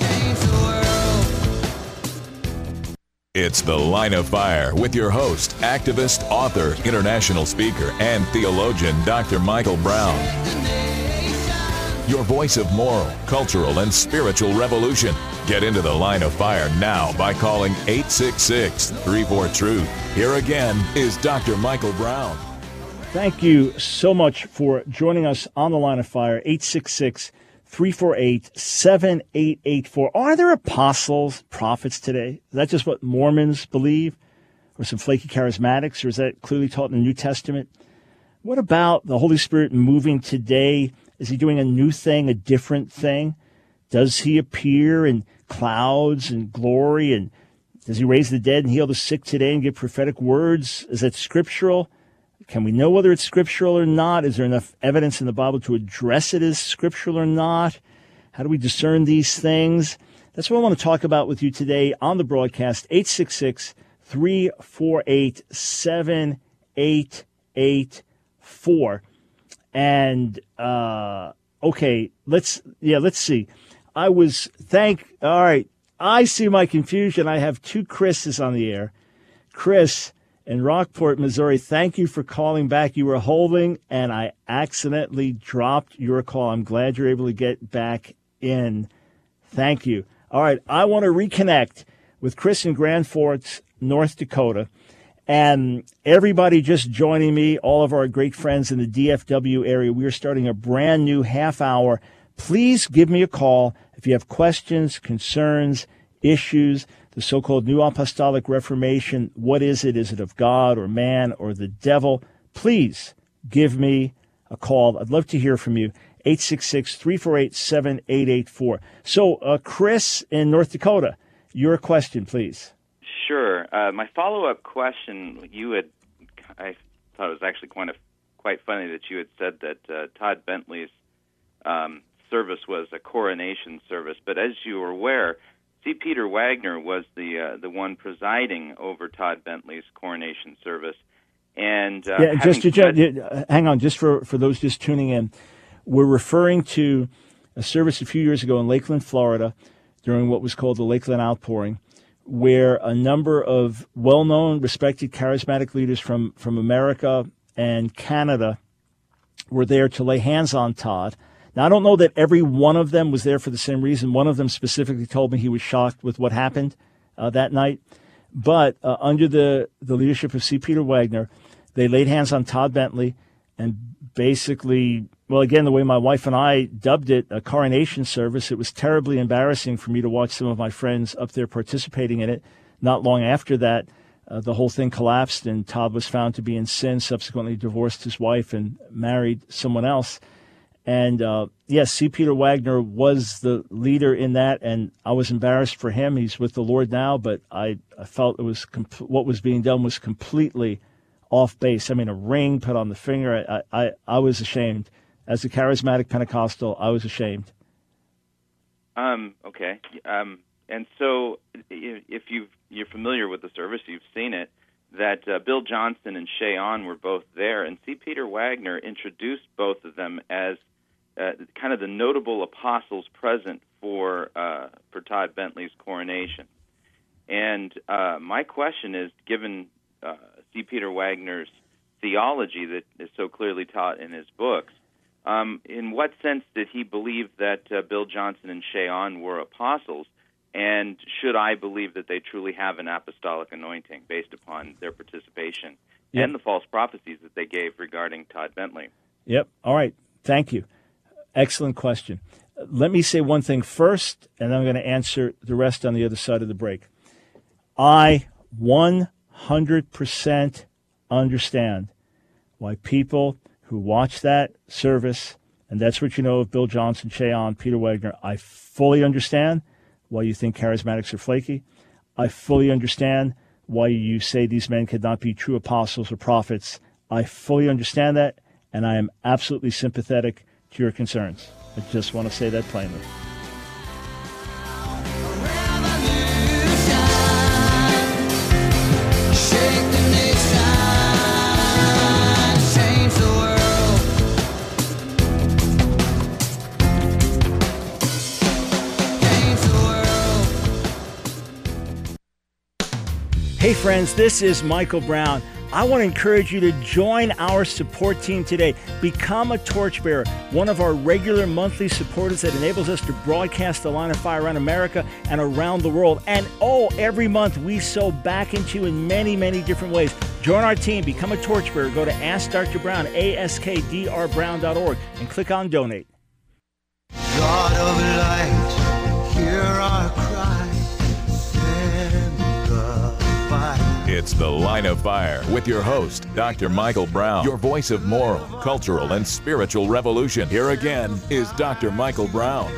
It's The Line of Fire with your host, activist, author, international speaker, and theologian, Doctor Michael Brown. Your voice of moral, cultural, and spiritual revolution. Get into the line of fire now by calling eight six six, three four, truth. Here again is Doctor Michael Brown. Thank you so much for joining us on the line of fire, eight six six, three four eight, seven eight eight four. Are there apostles, prophets today? Is that just what Mormons believe? Or some flaky charismatics? Or is that clearly taught in the New Testament? What about the Holy Spirit moving today? Is he doing a new thing, a different thing? Does he appear in clouds and glory? And does he raise the dead and heal the sick today and give prophetic words? Is that scriptural? Can we know whether it's scriptural or not? Is there enough evidence in the Bible to address it as scriptural or not? How do we discern these things? That's what I want to talk about with you today on the broadcast. eight six six, three four eight, seven eight eight four. And, uh, okay, let's, yeah, let's see. I was, thank, all right, I see my confusion. I have two Chris's on the air. Chris in Rockport, Missouri, thank you for calling back. You were holding, and I accidentally dropped your call. I'm glad you're able to get back in. Thank you. All right, I want to reconnect with Chris in Grand Forks, North Dakota, and everybody just joining me, all of our great friends in the D F W area. We are starting a brand new half hour. Please give me a call if you have questions, concerns, issues. The so-called New Apostolic Reformation, what is it? Is it of God or man or the devil? Please give me a call. I'd love to hear from you. eight six six, three four eight, seven eight eight four. So, uh, Chris in North Dakota, your question, please. Sure. Uh, my follow-up question, you had, I thought it was actually quite, a, quite funny that you had said that uh, Todd Bentley's um, service was a coronation service, but as you were aware, C. Peter Wagner was the uh, the one presiding over Todd Bentley's coronation service. And uh, yeah, just to, said, hang on, just for, for those just tuning in, we're referring to a service a few years ago in Lakeland, Florida, during what was called the Lakeland Outpouring, where a number of well-known, respected, charismatic leaders from, from America and Canada were there to lay hands on Todd. Now, I don't know that every one of them was there for the same reason. One of them specifically told me he was shocked with what happened uh, that night. But uh, under the, the leadership of C. Peter Wagner, they laid hands on Todd Bentley and basically, well, again, the way my wife and I dubbed it, a coronation service, it was terribly embarrassing for me to watch some of my friends up there participating in it. Not long after that, uh, the whole thing collapsed and Todd was found to be in sin, subsequently divorced his wife and married someone else. And, uh, yes, C. Peter Wagner was the leader in that, and I was embarrassed for him. He's with the Lord now, but I, I felt it was comp- what was being done was completely off base. I mean, a ring put on the finger. I, I, I was ashamed. As a charismatic Pentecostal, I was ashamed. Um, okay. Um, and so if you've, you're familiar with the service, you've seen it, that uh, Bill Johnson and Shay On were both there, and C. Peter Wagner introduced both of them as Uh, kind of the notable apostles present for uh, for Todd Bentley's coronation. And uh, my question is, given uh, C. Peter Wagner's theology that is so clearly taught in his books, um, in what sense did he believe that uh, Bill Johnson and Shay On were apostles? And should I believe that they truly have an apostolic anointing based upon their participation yep. and the false prophecies that they gave regarding Todd Bentley? Yep. All right. Thank you. Excellent question. Let me say one thing first, and I'm going to answer the rest on the other side of the break. I one hundred percent understand why people who watch that service, and that's what you know of Bill Johnson, Shay On, Peter Wagner, I fully understand why you think charismatics are flaky. I fully understand why you say these men could not be true apostles or prophets. I fully understand that, and I am absolutely sympathetic to your concerns. I just want to say that plainly. Hey friends, this is Michael Brown. I want to encourage you to join our support team today. Become a torchbearer, one of our regular monthly supporters that enables us to broadcast the Line of Fire around America and around the world. And oh, every month we sow back into you in many, many different ways. Join our team, become a torchbearer. Go to Ask Doctor Brown, A S K D R brown dot org, and click on Donate. God of light, hear our cry, send the fire. It's The Line of Fire with your host, Doctor Michael Brown, your voice of moral, cultural, and spiritual revolution. Here again is Doctor Michael Brown.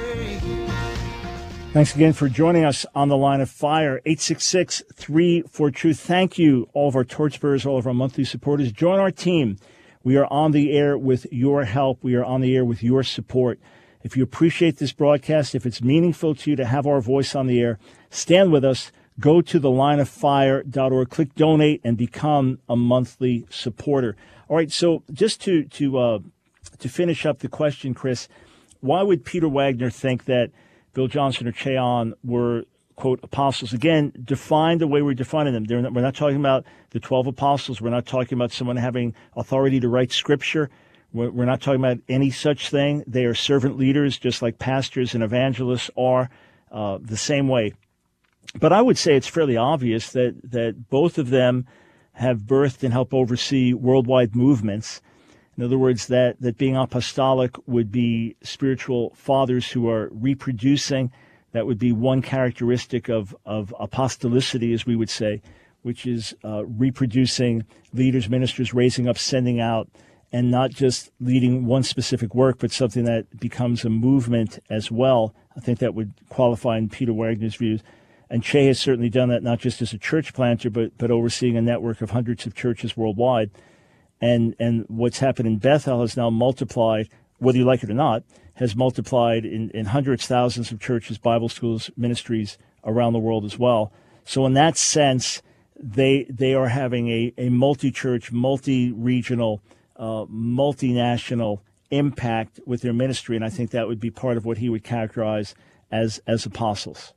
Thanks again for joining us on The Line of Fire, eight six six, three four, truth. Thank you, all of our torchbearers, all of our monthly supporters. Join our team. We are on the air with your help. We are on the air with your support. If you appreciate this broadcast, if it's meaningful to you to have our voice on the air, stand with us. Go to the line of fire dot org, click donate, and become a monthly supporter. All right, so just to to uh, to finish up the question, Chris, why would Peter Wagner think that Bill Johnson or Che Ahn were, quote, apostles? Again, define the way we're defining them. They're not, we're not talking about the twelve apostles. We're not talking about someone having authority to write scripture. We're, we're not talking about any such thing. They are servant leaders, just like pastors and evangelists are, uh, the same way. But I would say it's fairly obvious that, that both of them have birthed and helped oversee worldwide movements. In other words, that, that being apostolic would be spiritual fathers who are reproducing. That would be one characteristic of, of apostolicity, as we would say, which is uh, reproducing leaders, ministers, raising up, sending out, and not just leading one specific work, but something that becomes a movement as well. I think that would qualify in Peter Wagner's views. And Che has certainly done that, not just as a church planter, but but overseeing a network of hundreds of churches worldwide. And and what's happened in Bethel has now multiplied, whether you like it or not, has multiplied in, in hundreds, thousands of churches, Bible schools, ministries around the world as well. So in that sense, they they are having a, a multi-church, multi-regional, uh, multinational impact with their ministry. And I think that would be part of what he would characterize as as apostles.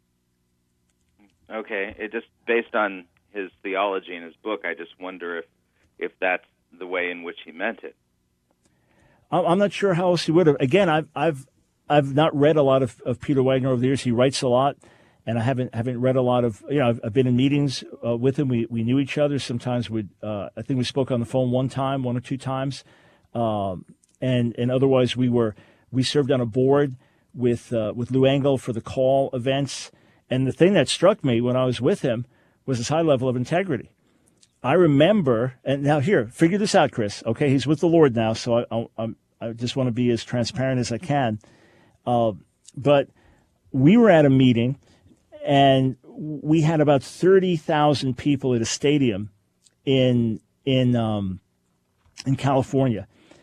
Okay, it just based on his theology in his book, I just wonder if if that's the way in which he meant it. I'm not sure how else he would have. Again, I've I've I've not read a lot of, of Peter Wagner over the years. He writes a lot, and I haven't haven't read a lot of. You know, I've, I've been in meetings uh, with him. We we knew each other. Sometimes we uh, I think we spoke on the phone one time, one or two times, um, and and otherwise we were we served on a board with uh, with Lou Engle for the call events. And the thing that struck me when I was with him was his high level of integrity. I remember, and now here, figure this out, Chris. Okay, he's with the Lord now, so I, I, I just want to be as transparent as I can. Uh, but we were at a meeting, and we had about thirty thousand people at a stadium in in um, in California.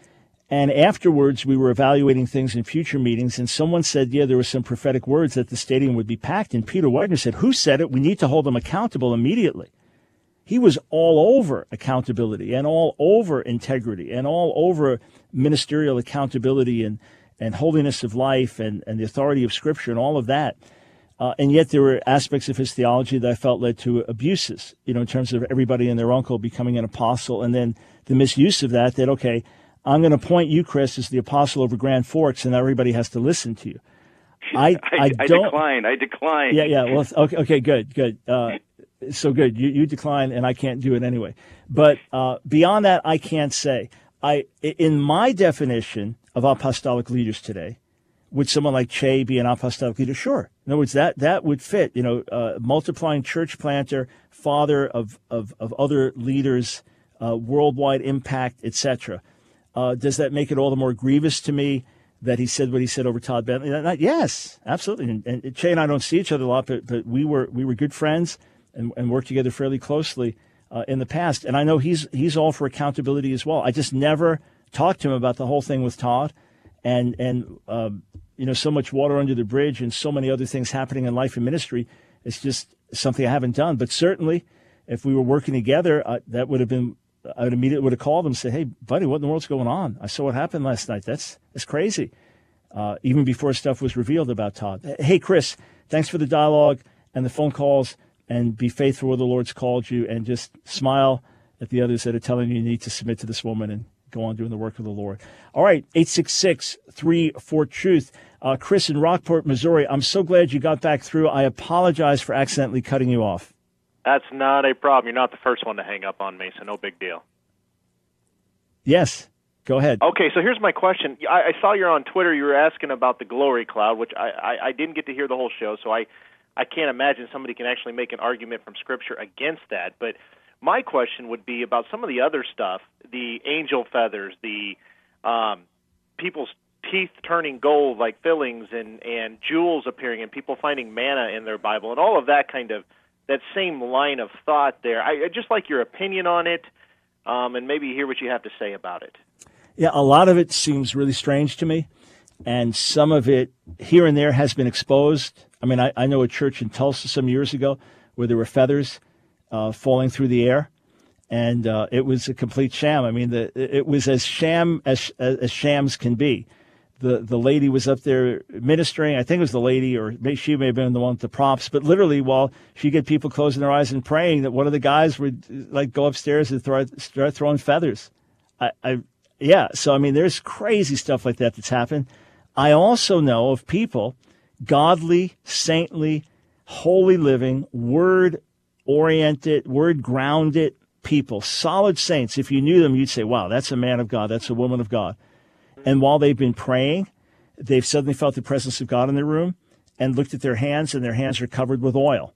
And afterwards, we were evaluating things in future meetings, and someone said, yeah, there were some prophetic words that the stadium would be packed. And Peter Wagner said, who said it? We need to hold them accountable immediately. He was all over accountability and all over integrity and all over ministerial accountability and, and holiness of life and, and the authority of Scripture and all of that. Uh, and yet there were aspects of his theology that I felt led to abuses, you know, in terms of everybody and their uncle becoming an apostle, and then the misuse of that, that, okay, I'm going to appoint you, Chris, as the apostle over Grand Forks, and everybody has to listen to you. I, I, I, I don't, decline. I decline. Yeah, yeah. Well, okay, okay, good, good. Uh, so good. You, you decline, and I can't do it anyway. But uh, beyond that, I can't say. I, in my definition of apostolic leaders today, would someone like Che be an apostolic leader? Sure. In other words, that that would fit. You know, uh, multiplying church planter, father of of, of other leaders, uh, worldwide impact, et cetera. Uh, does that make it all the more grievous to me that he said what he said over Todd Bentley? Not, yes, absolutely. And, and Che and I don't see each other a lot, but, but we were we were good friends and, and worked together fairly closely uh, in the past. And I know he's he's all for accountability as well. I just never talked to him about the whole thing with Todd, and and um, you know, so much water under the bridge and so many other things happening in life and ministry. It's just something I haven't done. But certainly, if we were working together, uh, that would have been. I would immediately would have called him and said, hey, buddy, what in the world's going on? I saw what happened last night. That's that's crazy. Uh, even before stuff was revealed about Todd. Hey, Chris, thanks for the dialogue and the phone calls, and be faithful where the Lord's called you, and just smile at the others that are telling you you need to submit to this woman and go on doing the work of the Lord. All right, eight six six, three four, truth. Uh, Chris in Rockport, Missouri, I'm so glad you got back through. I apologize for accidentally cutting you off. That's not a problem. You're not the first one to hang up on me, so no big deal. Yes, go ahead. Okay, so here's my question. I, I saw you're on Twitter. You were asking about the glory cloud, which I, I, I didn't get to hear the whole show, so I, I can't imagine somebody can actually make an argument from Scripture against that. But my question would be about some of the other stuff, the angel feathers, the um, people's teeth turning gold like fillings, and, and jewels appearing, and people finding manna in their Bible, and all of that kind of, that same line of thought there. I, I'd just like your opinion on it, um, and maybe hear what you have to say about it. Yeah, a lot of it seems really strange to me, and some of it here and there has been exposed. I mean, I, I know a church in Tulsa some years ago where there were feathers uh, falling through the air, and uh, it was a complete sham. I mean, the, it was as sham as, as shams can be. The the lady was up there ministering. I think it was the lady, or maybe she may have been the one with the props. But literally, while she'd get people closing their eyes and praying, that one of the guys would like go upstairs and throw, start throwing feathers. I, I yeah. So I mean, there's crazy stuff like that that's happened. I also know of people, godly, saintly, holy living, word oriented, word grounded people, solid saints. If you knew them, you'd say, "Wow, that's a man of God. That's a woman of God." And while they've been praying, they've suddenly felt the presence of God in their room and looked at their hands, and their hands are covered with oil.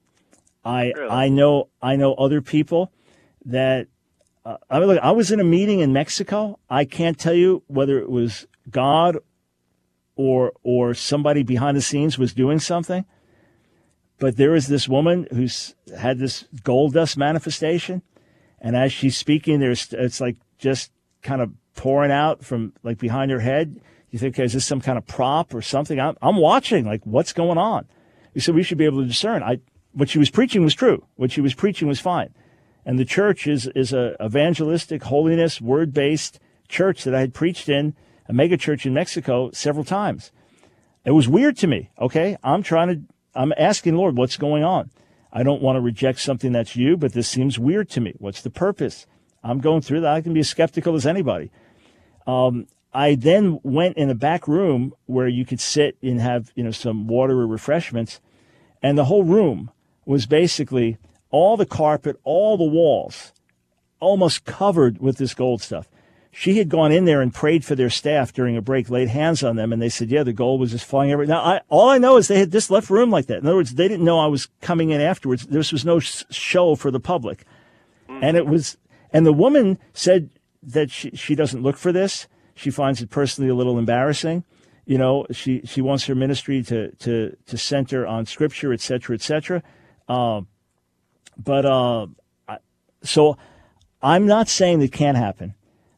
I really? I know I know other people that uh, I mean, look, I was in a meeting in Mexico. I can't tell you whether it was God or or somebody behind the scenes was doing something, but there is this woman who's had this gold dust manifestation, and as she's speaking, there's it's like just kind of pouring out from like behind her head. You think, okay, is this some kind of prop or something? I'm, I'm watching, like, what's going on? You said we should be able to discern. I, what she was preaching was true. What she was preaching was fine. And the church is is a evangelistic, holiness, word-based church that I had preached in, a mega church in Mexico, several times. It was weird to me, okay? I'm trying to, I'm asking, Lord, what's going on? I don't want to reject something that's you, but this seems weird to me. What's the purpose? I'm going through that. I can be as skeptical as anybody. Um, I then went in a back room where you could sit and have, you know, some water or refreshments. And the whole room was basically all the carpet, all the walls, almost covered with this gold stuff. She had gone in there and prayed for their staff during a break, laid hands on them, and they said, yeah, the gold was just flying everywhere. Now, I, all I know is they had just left room like that. In other words, they didn't know I was coming in afterwards. This was no show for the public. And it was, and the woman said that she, she doesn't look for this. She finds it personally a little embarrassing. You know, she, she wants her ministry to, to, to center on Scripture, et cetera, et cetera. Um, but uh, I, so I'm not saying that can't happen.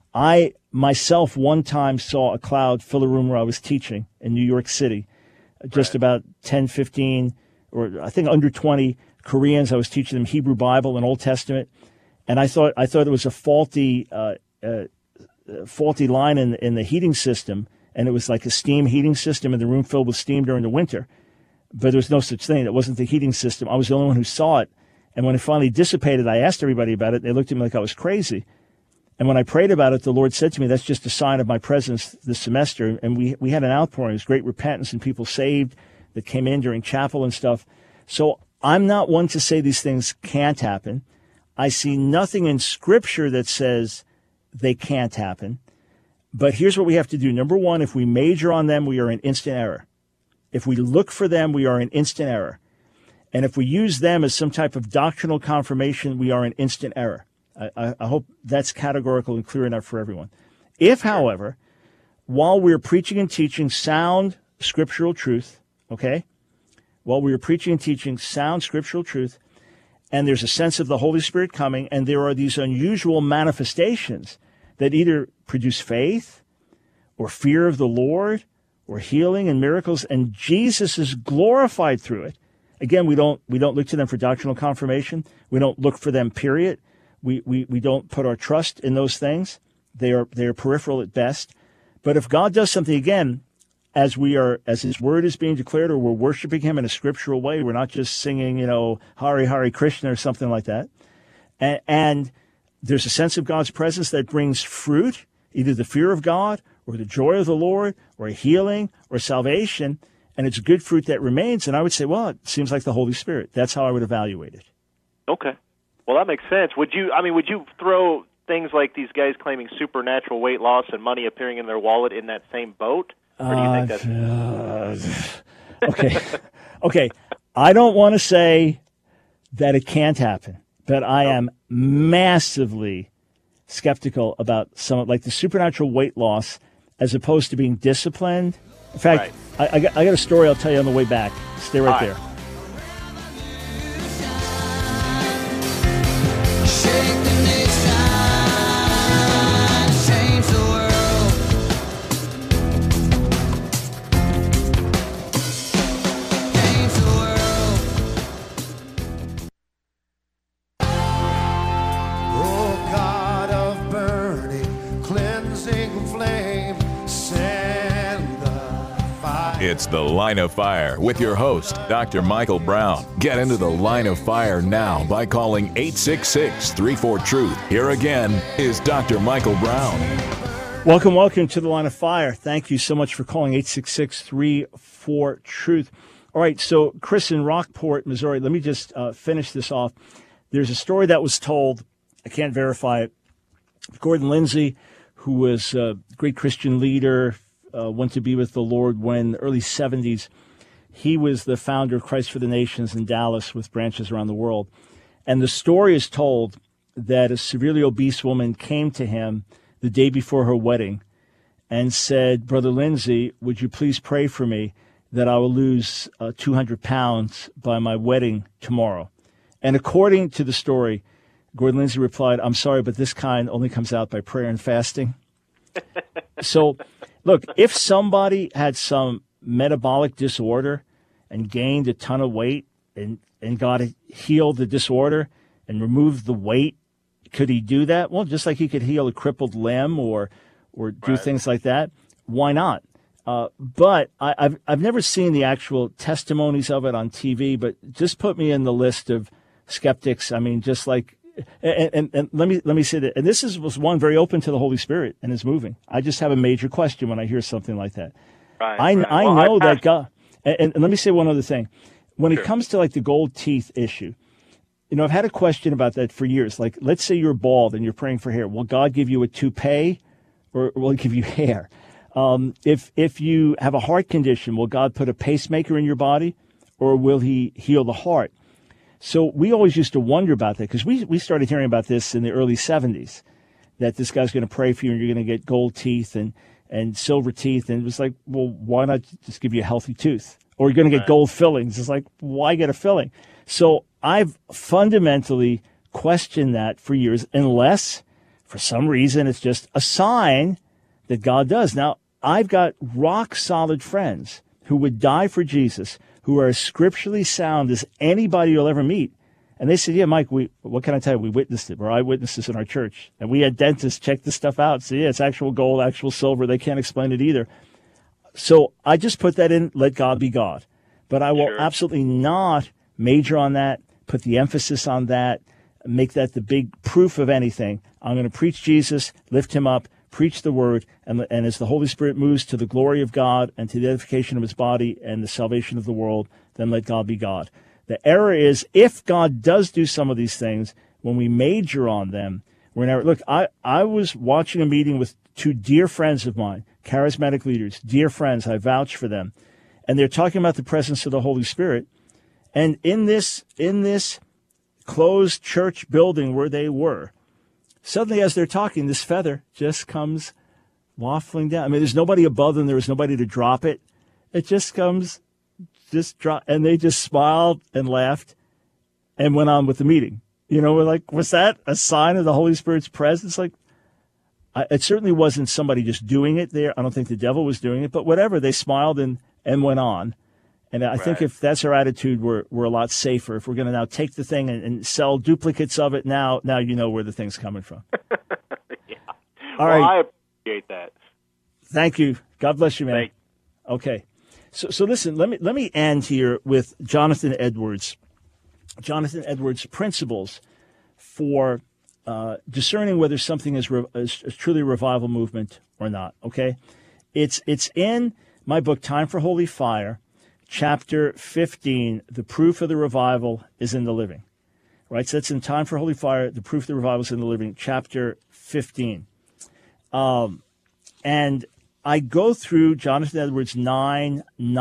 I myself one time saw a cloud fill a room where I was teaching in New York City, just right. about ten, fifteen, or I think under twenty Koreans. I was teaching them Hebrew Bible and Old Testament. And I thought I thought it was a faulty uh, uh, faulty line in in the heating system, and it was like a steam heating system in the room filled with steam during the winter. But there was no such thing. It wasn't the heating system. I was the only one who saw it. And when it finally dissipated, I asked everybody about it. They looked at me like I was crazy. And when I prayed about it, the Lord said to me, "That's just a sign of my presence this semester." And we we had an outpouring. It was great repentance and people saved that came in during chapel and stuff. So I'm not one to say these things can't happen. I see nothing in Scripture that says they can't happen. But here's what we have to do. Number one, if we major on them, we are in instant error. If we look for them, we are in instant error. And if we use them as some type of doctrinal confirmation, we are in instant error. I, I, I hope that's categorical and clear enough for everyone. If, however, while we're preaching and teaching sound scriptural truth, okay, while we're preaching and teaching sound scriptural truth, and there's a sense of the Holy Spirit coming, and there are these unusual manifestations that either produce faith or fear of the Lord or healing and miracles, and Jesus is glorified through it. Again, we don't we don't look to them for doctrinal confirmation. We don't look for them, period. We we we don't put our trust in those things. They are they are peripheral at best. But if God does something, again, as we are, as His Word is being declared, or we're worshiping Him in a scriptural way, we're not just singing, you know, Hare Hare Krishna or something like that. And, and there's a sense of God's presence that brings fruit, either the fear of God or the joy of the Lord or healing or salvation, and it's good fruit that remains. And I would say, well, it seems like the Holy Spirit. That's how I would evaluate it. Okay. Well, that makes sense. Would you, I mean, would you throw things like these guys claiming supernatural weight loss and money appearing in their wallet in that same boat? Or do you think that's... Uh, okay. Okay. I don't want to say that it can't happen, but I am massively skeptical about some, like the supernatural weight loss as opposed to being disciplined. In fact, right. I, I, got, I got a story I'll tell you on the way back. Stay right, right. there. It's The Line of Fire with your host, Doctor Michael Brown. Get into the Line of Fire now by calling eight six six, three four, truth. Here again is Doctor Michael Brown. Welcome, welcome to the Line of Fire. Thank you so much for calling eight six six, three four, truth. All right, so Chris in Rockport, Missouri, let me just uh, finish this off. There's a story that was told. I can't verify it. Gordon Lindsay, who was a great Christian leader, Uh, went to be with the Lord when in the early seventies. He was the founder of Christ for the Nations in Dallas with branches around the world. And the story is told that a severely obese woman came to him the day before her wedding and said, Brother Lindsay, would you please pray for me that I will lose uh, two hundred pounds by my wedding tomorrow? And according to the story, Gordon Lindsay replied, I'm sorry, but this kind only comes out by prayer and fasting. So, look, if somebody had some metabolic disorder and gained a ton of weight and, and God healed the disorder and removed the weight, could he do that? Well, just like he could heal a crippled limb or or do right. things like that, why not? Uh, but I, I've I've never seen the actual testimonies of it on T V, but just put me in the list of skeptics. I mean, just like And, and, and let me let me say that, and this is was one very open to the Holy Spirit and is moving. I just have a major question when I hear something like that. Right, I right. I well, know I, that God. And, and let me say one other thing. When sure. it comes to like the gold teeth issue, you know, I've had a question about that for years. Like, let's say you're bald and you're praying for hair. Will God give you a toupee, or will He give you hair? Um, if if you have a heart condition, will God put a pacemaker in your body, or will He heal the heart? So we always used to wonder about that because we, we started hearing about this in the early seventies, that this guy's going to pray for you and you're going to get gold teeth and, and silver teeth. And it was like, well, why not just give you a healthy tooth? Or you're going to get gold fillings. It's like, why get a filling? So I've fundamentally questioned that for years, unless for some reason it's just a sign that God does. Now, I've got rock solid friends who would die for Jesus, who are as scripturally sound as anybody you'll ever meet. And they said, yeah, Mike, we what can I tell you? We witnessed it. We're eyewitnesses in our church. And we had dentists check this stuff out. So, yeah, it's actual gold, actual silver. They can't explain it either. So I just put that in, let God be God. But I will sure. absolutely not major on that, put the emphasis on that, make that the big proof of anything. I'm going to preach Jesus, lift him up, preach the word, and, and as the Holy Spirit moves to the glory of God and to the edification of his body and the salvation of the world, then let God be God. The error is if God does do some of these things, when we major on them, we're never, look, I, I was watching a meeting with two dear friends of mine, charismatic leaders, dear friends, I vouch for them, and they're talking about the presence of the Holy Spirit. And in this, in this closed church building where they were, suddenly, as they're talking, this feather just comes waffling down. I mean, there's nobody above them. There was nobody to drop it. It just comes, just drop, and they just smiled and laughed and went on with the meeting. You know, we're like, was that a sign of the Holy Spirit's presence? Like, I, it certainly wasn't somebody just doing it there. I don't think the devil was doing it, but whatever. They smiled and, and went on. And I right. think if that's our attitude, we're we're a lot safer. If we're going to now take the thing and, and sell duplicates of it, now now you know where the thing's coming from. yeah. All well, right. I appreciate that. Thank you. God bless you, man. Thank you. Okay. So so listen, let me let me end here with Jonathan Edwards. Jonathan Edwards' principles for uh, discerning whether something is, re- is, is truly a revival movement or not, okay? It's, it's in my book, Time for Holy Fire, chapter fifteen, The Proof of the Revival is in the Living. Right, so that's in Time for Holy Fire, The Proof of the Revival is in the Living, chapter fifteen. Um, and I go through Jonathan Edwards' nine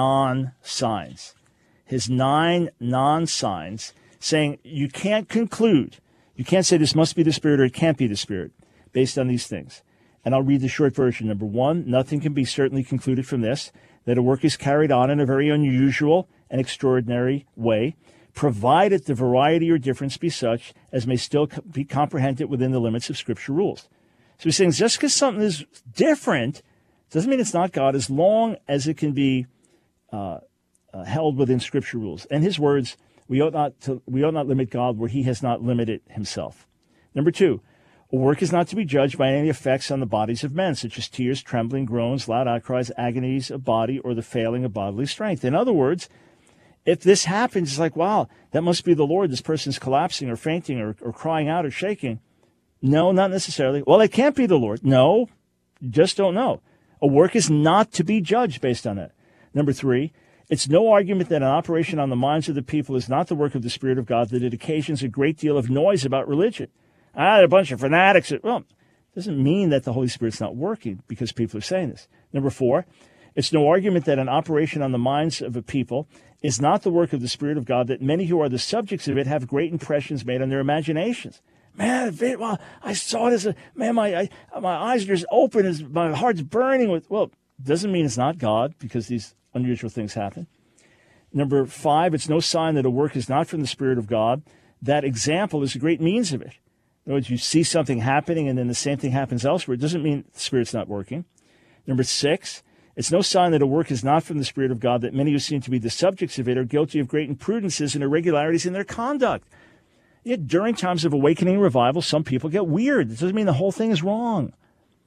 non-signs. His nine non-signs, saying you can't conclude, you can't say this must be the Spirit or it can't be the Spirit, based on these things. And I'll read the short version. Number one, nothing can be certainly concluded from this, that a work is carried on in a very unusual and extraordinary way, provided the variety or difference be such as may still be comprehended within the limits of Scripture rules. So he's saying just because something is different doesn't mean it's not God, as long as it can be uh, uh, held within Scripture rules. And his words, we ought not to, we ought not limit God where he has not limited himself. Number two, a work is not to be judged by any effects on the bodies of men, such as tears, trembling, groans, loud outcries, agonies of body, or the failing of bodily strength. In other words, if this happens, it's like, wow, that must be the Lord. This person's collapsing or fainting or, or crying out or shaking. No, not necessarily. Well, it can't be the Lord. No, you just don't know. A work is not to be judged based on it. Number three, it's no argument that an operation on the minds of the people is not the work of the Spirit of God, that it occasions a great deal of noise about religion. Ah, a bunch of fanatics. Well, it doesn't mean that the Holy Spirit's not working because people are saying this. Number four, it's no argument that an operation on the minds of a people is not the work of the Spirit of God, that many who are the subjects of it have great impressions made on their imaginations. Man, well, I saw this. Man, my I, my eyes are just open. As my heart's burning with. Well, doesn't mean it's not God because these unusual things happen. Number five, it's no sign that a work is not from the Spirit of God. That example is a great means of it. In other words, you see something happening and then the same thing happens elsewhere. It doesn't mean the Spirit's not working. Number six, it's no sign that a work is not from the Spirit of God, that many who seem to be the subjects of it are guilty of great imprudences and irregularities in their conduct. Yet during times of awakening and revival, some people get weird. It doesn't mean the whole thing is wrong.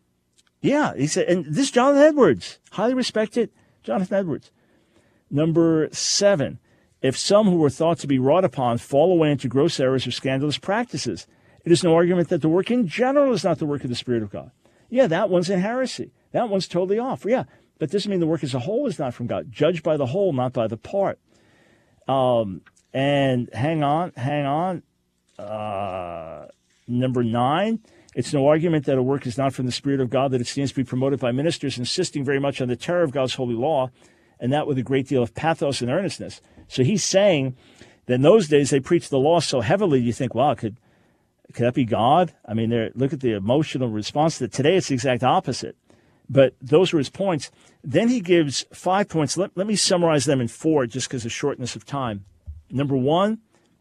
Yeah, he said, and this Jonathan Edwards, highly respected Jonathan Edwards. Number seven, if some who were thought to be wrought upon fall away into gross errors or scandalous practices, it is no argument that the work in general is not the work of the Spirit of God. Yeah, that one's in heresy. That one's totally off. Yeah, but doesn't mean the work as a whole is not from God. Judged by the whole, not by the part. Um, and hang on, hang on. Uh, number nine, it's no argument that a work is not from the Spirit of God, that it seems to be promoted by ministers insisting very much on the terror of God's holy law, and that with a great deal of pathos and earnestness. So he's saying that in those days they preached the law so heavily, you think, wow, could could that be God? I mean, look at the emotional response to it. Today it's the exact opposite. But those were his points. Then he gives five points. Let, let me summarize them in four just because of shortness of time. Number one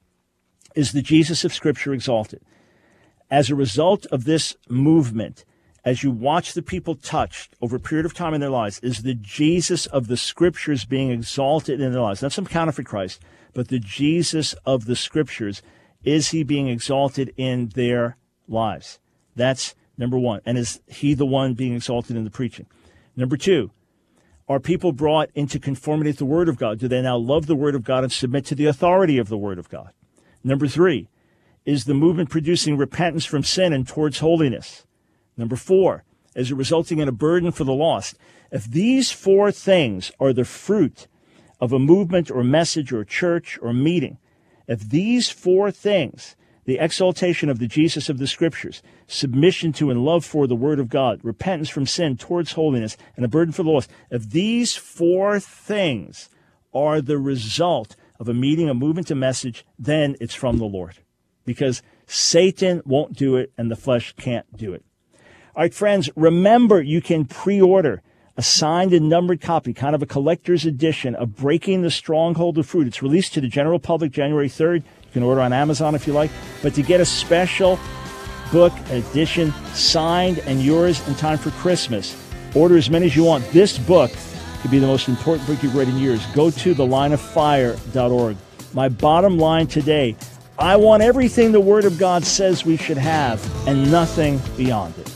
is the Jesus of Scripture exalted. As a result of this movement, as you watch the people touched over a period of time in their lives, is the Jesus of the Scriptures being exalted in their lives. Not some counterfeit Christ, but the Jesus of the Scriptures. Is he being exalted in their lives? That's number one. And is he the one being exalted in the preaching? Number two, are people brought into conformity with the Word of God? Do they now love the Word of God and submit to the authority of the Word of God? Number three, is the movement producing repentance from sin and towards holiness? Number four, is it resulting in a burden for the lost? If these four things are the fruit of a movement or message or church or meeting, if these four things, the exaltation of the Jesus of the Scriptures, submission to and love for the Word of God, repentance from sin towards holiness, and a burden for the lost, if these four things are the result of a meeting, a movement, a message, then it's from the Lord. Because Satan won't do it and the flesh can't do it. All right, friends, remember you can pre-order a signed and numbered copy, kind of a collector's edition of Breaking the Stronghold of Fruit. It's released to the general public January third. You can order on Amazon if you like. But to get a special book edition signed and yours in time for Christmas, order as many as you want. This book could be the most important book you've read in years. Go to the line of fire dot org. My bottom line today, I want everything the Word of God says we should have and nothing beyond it.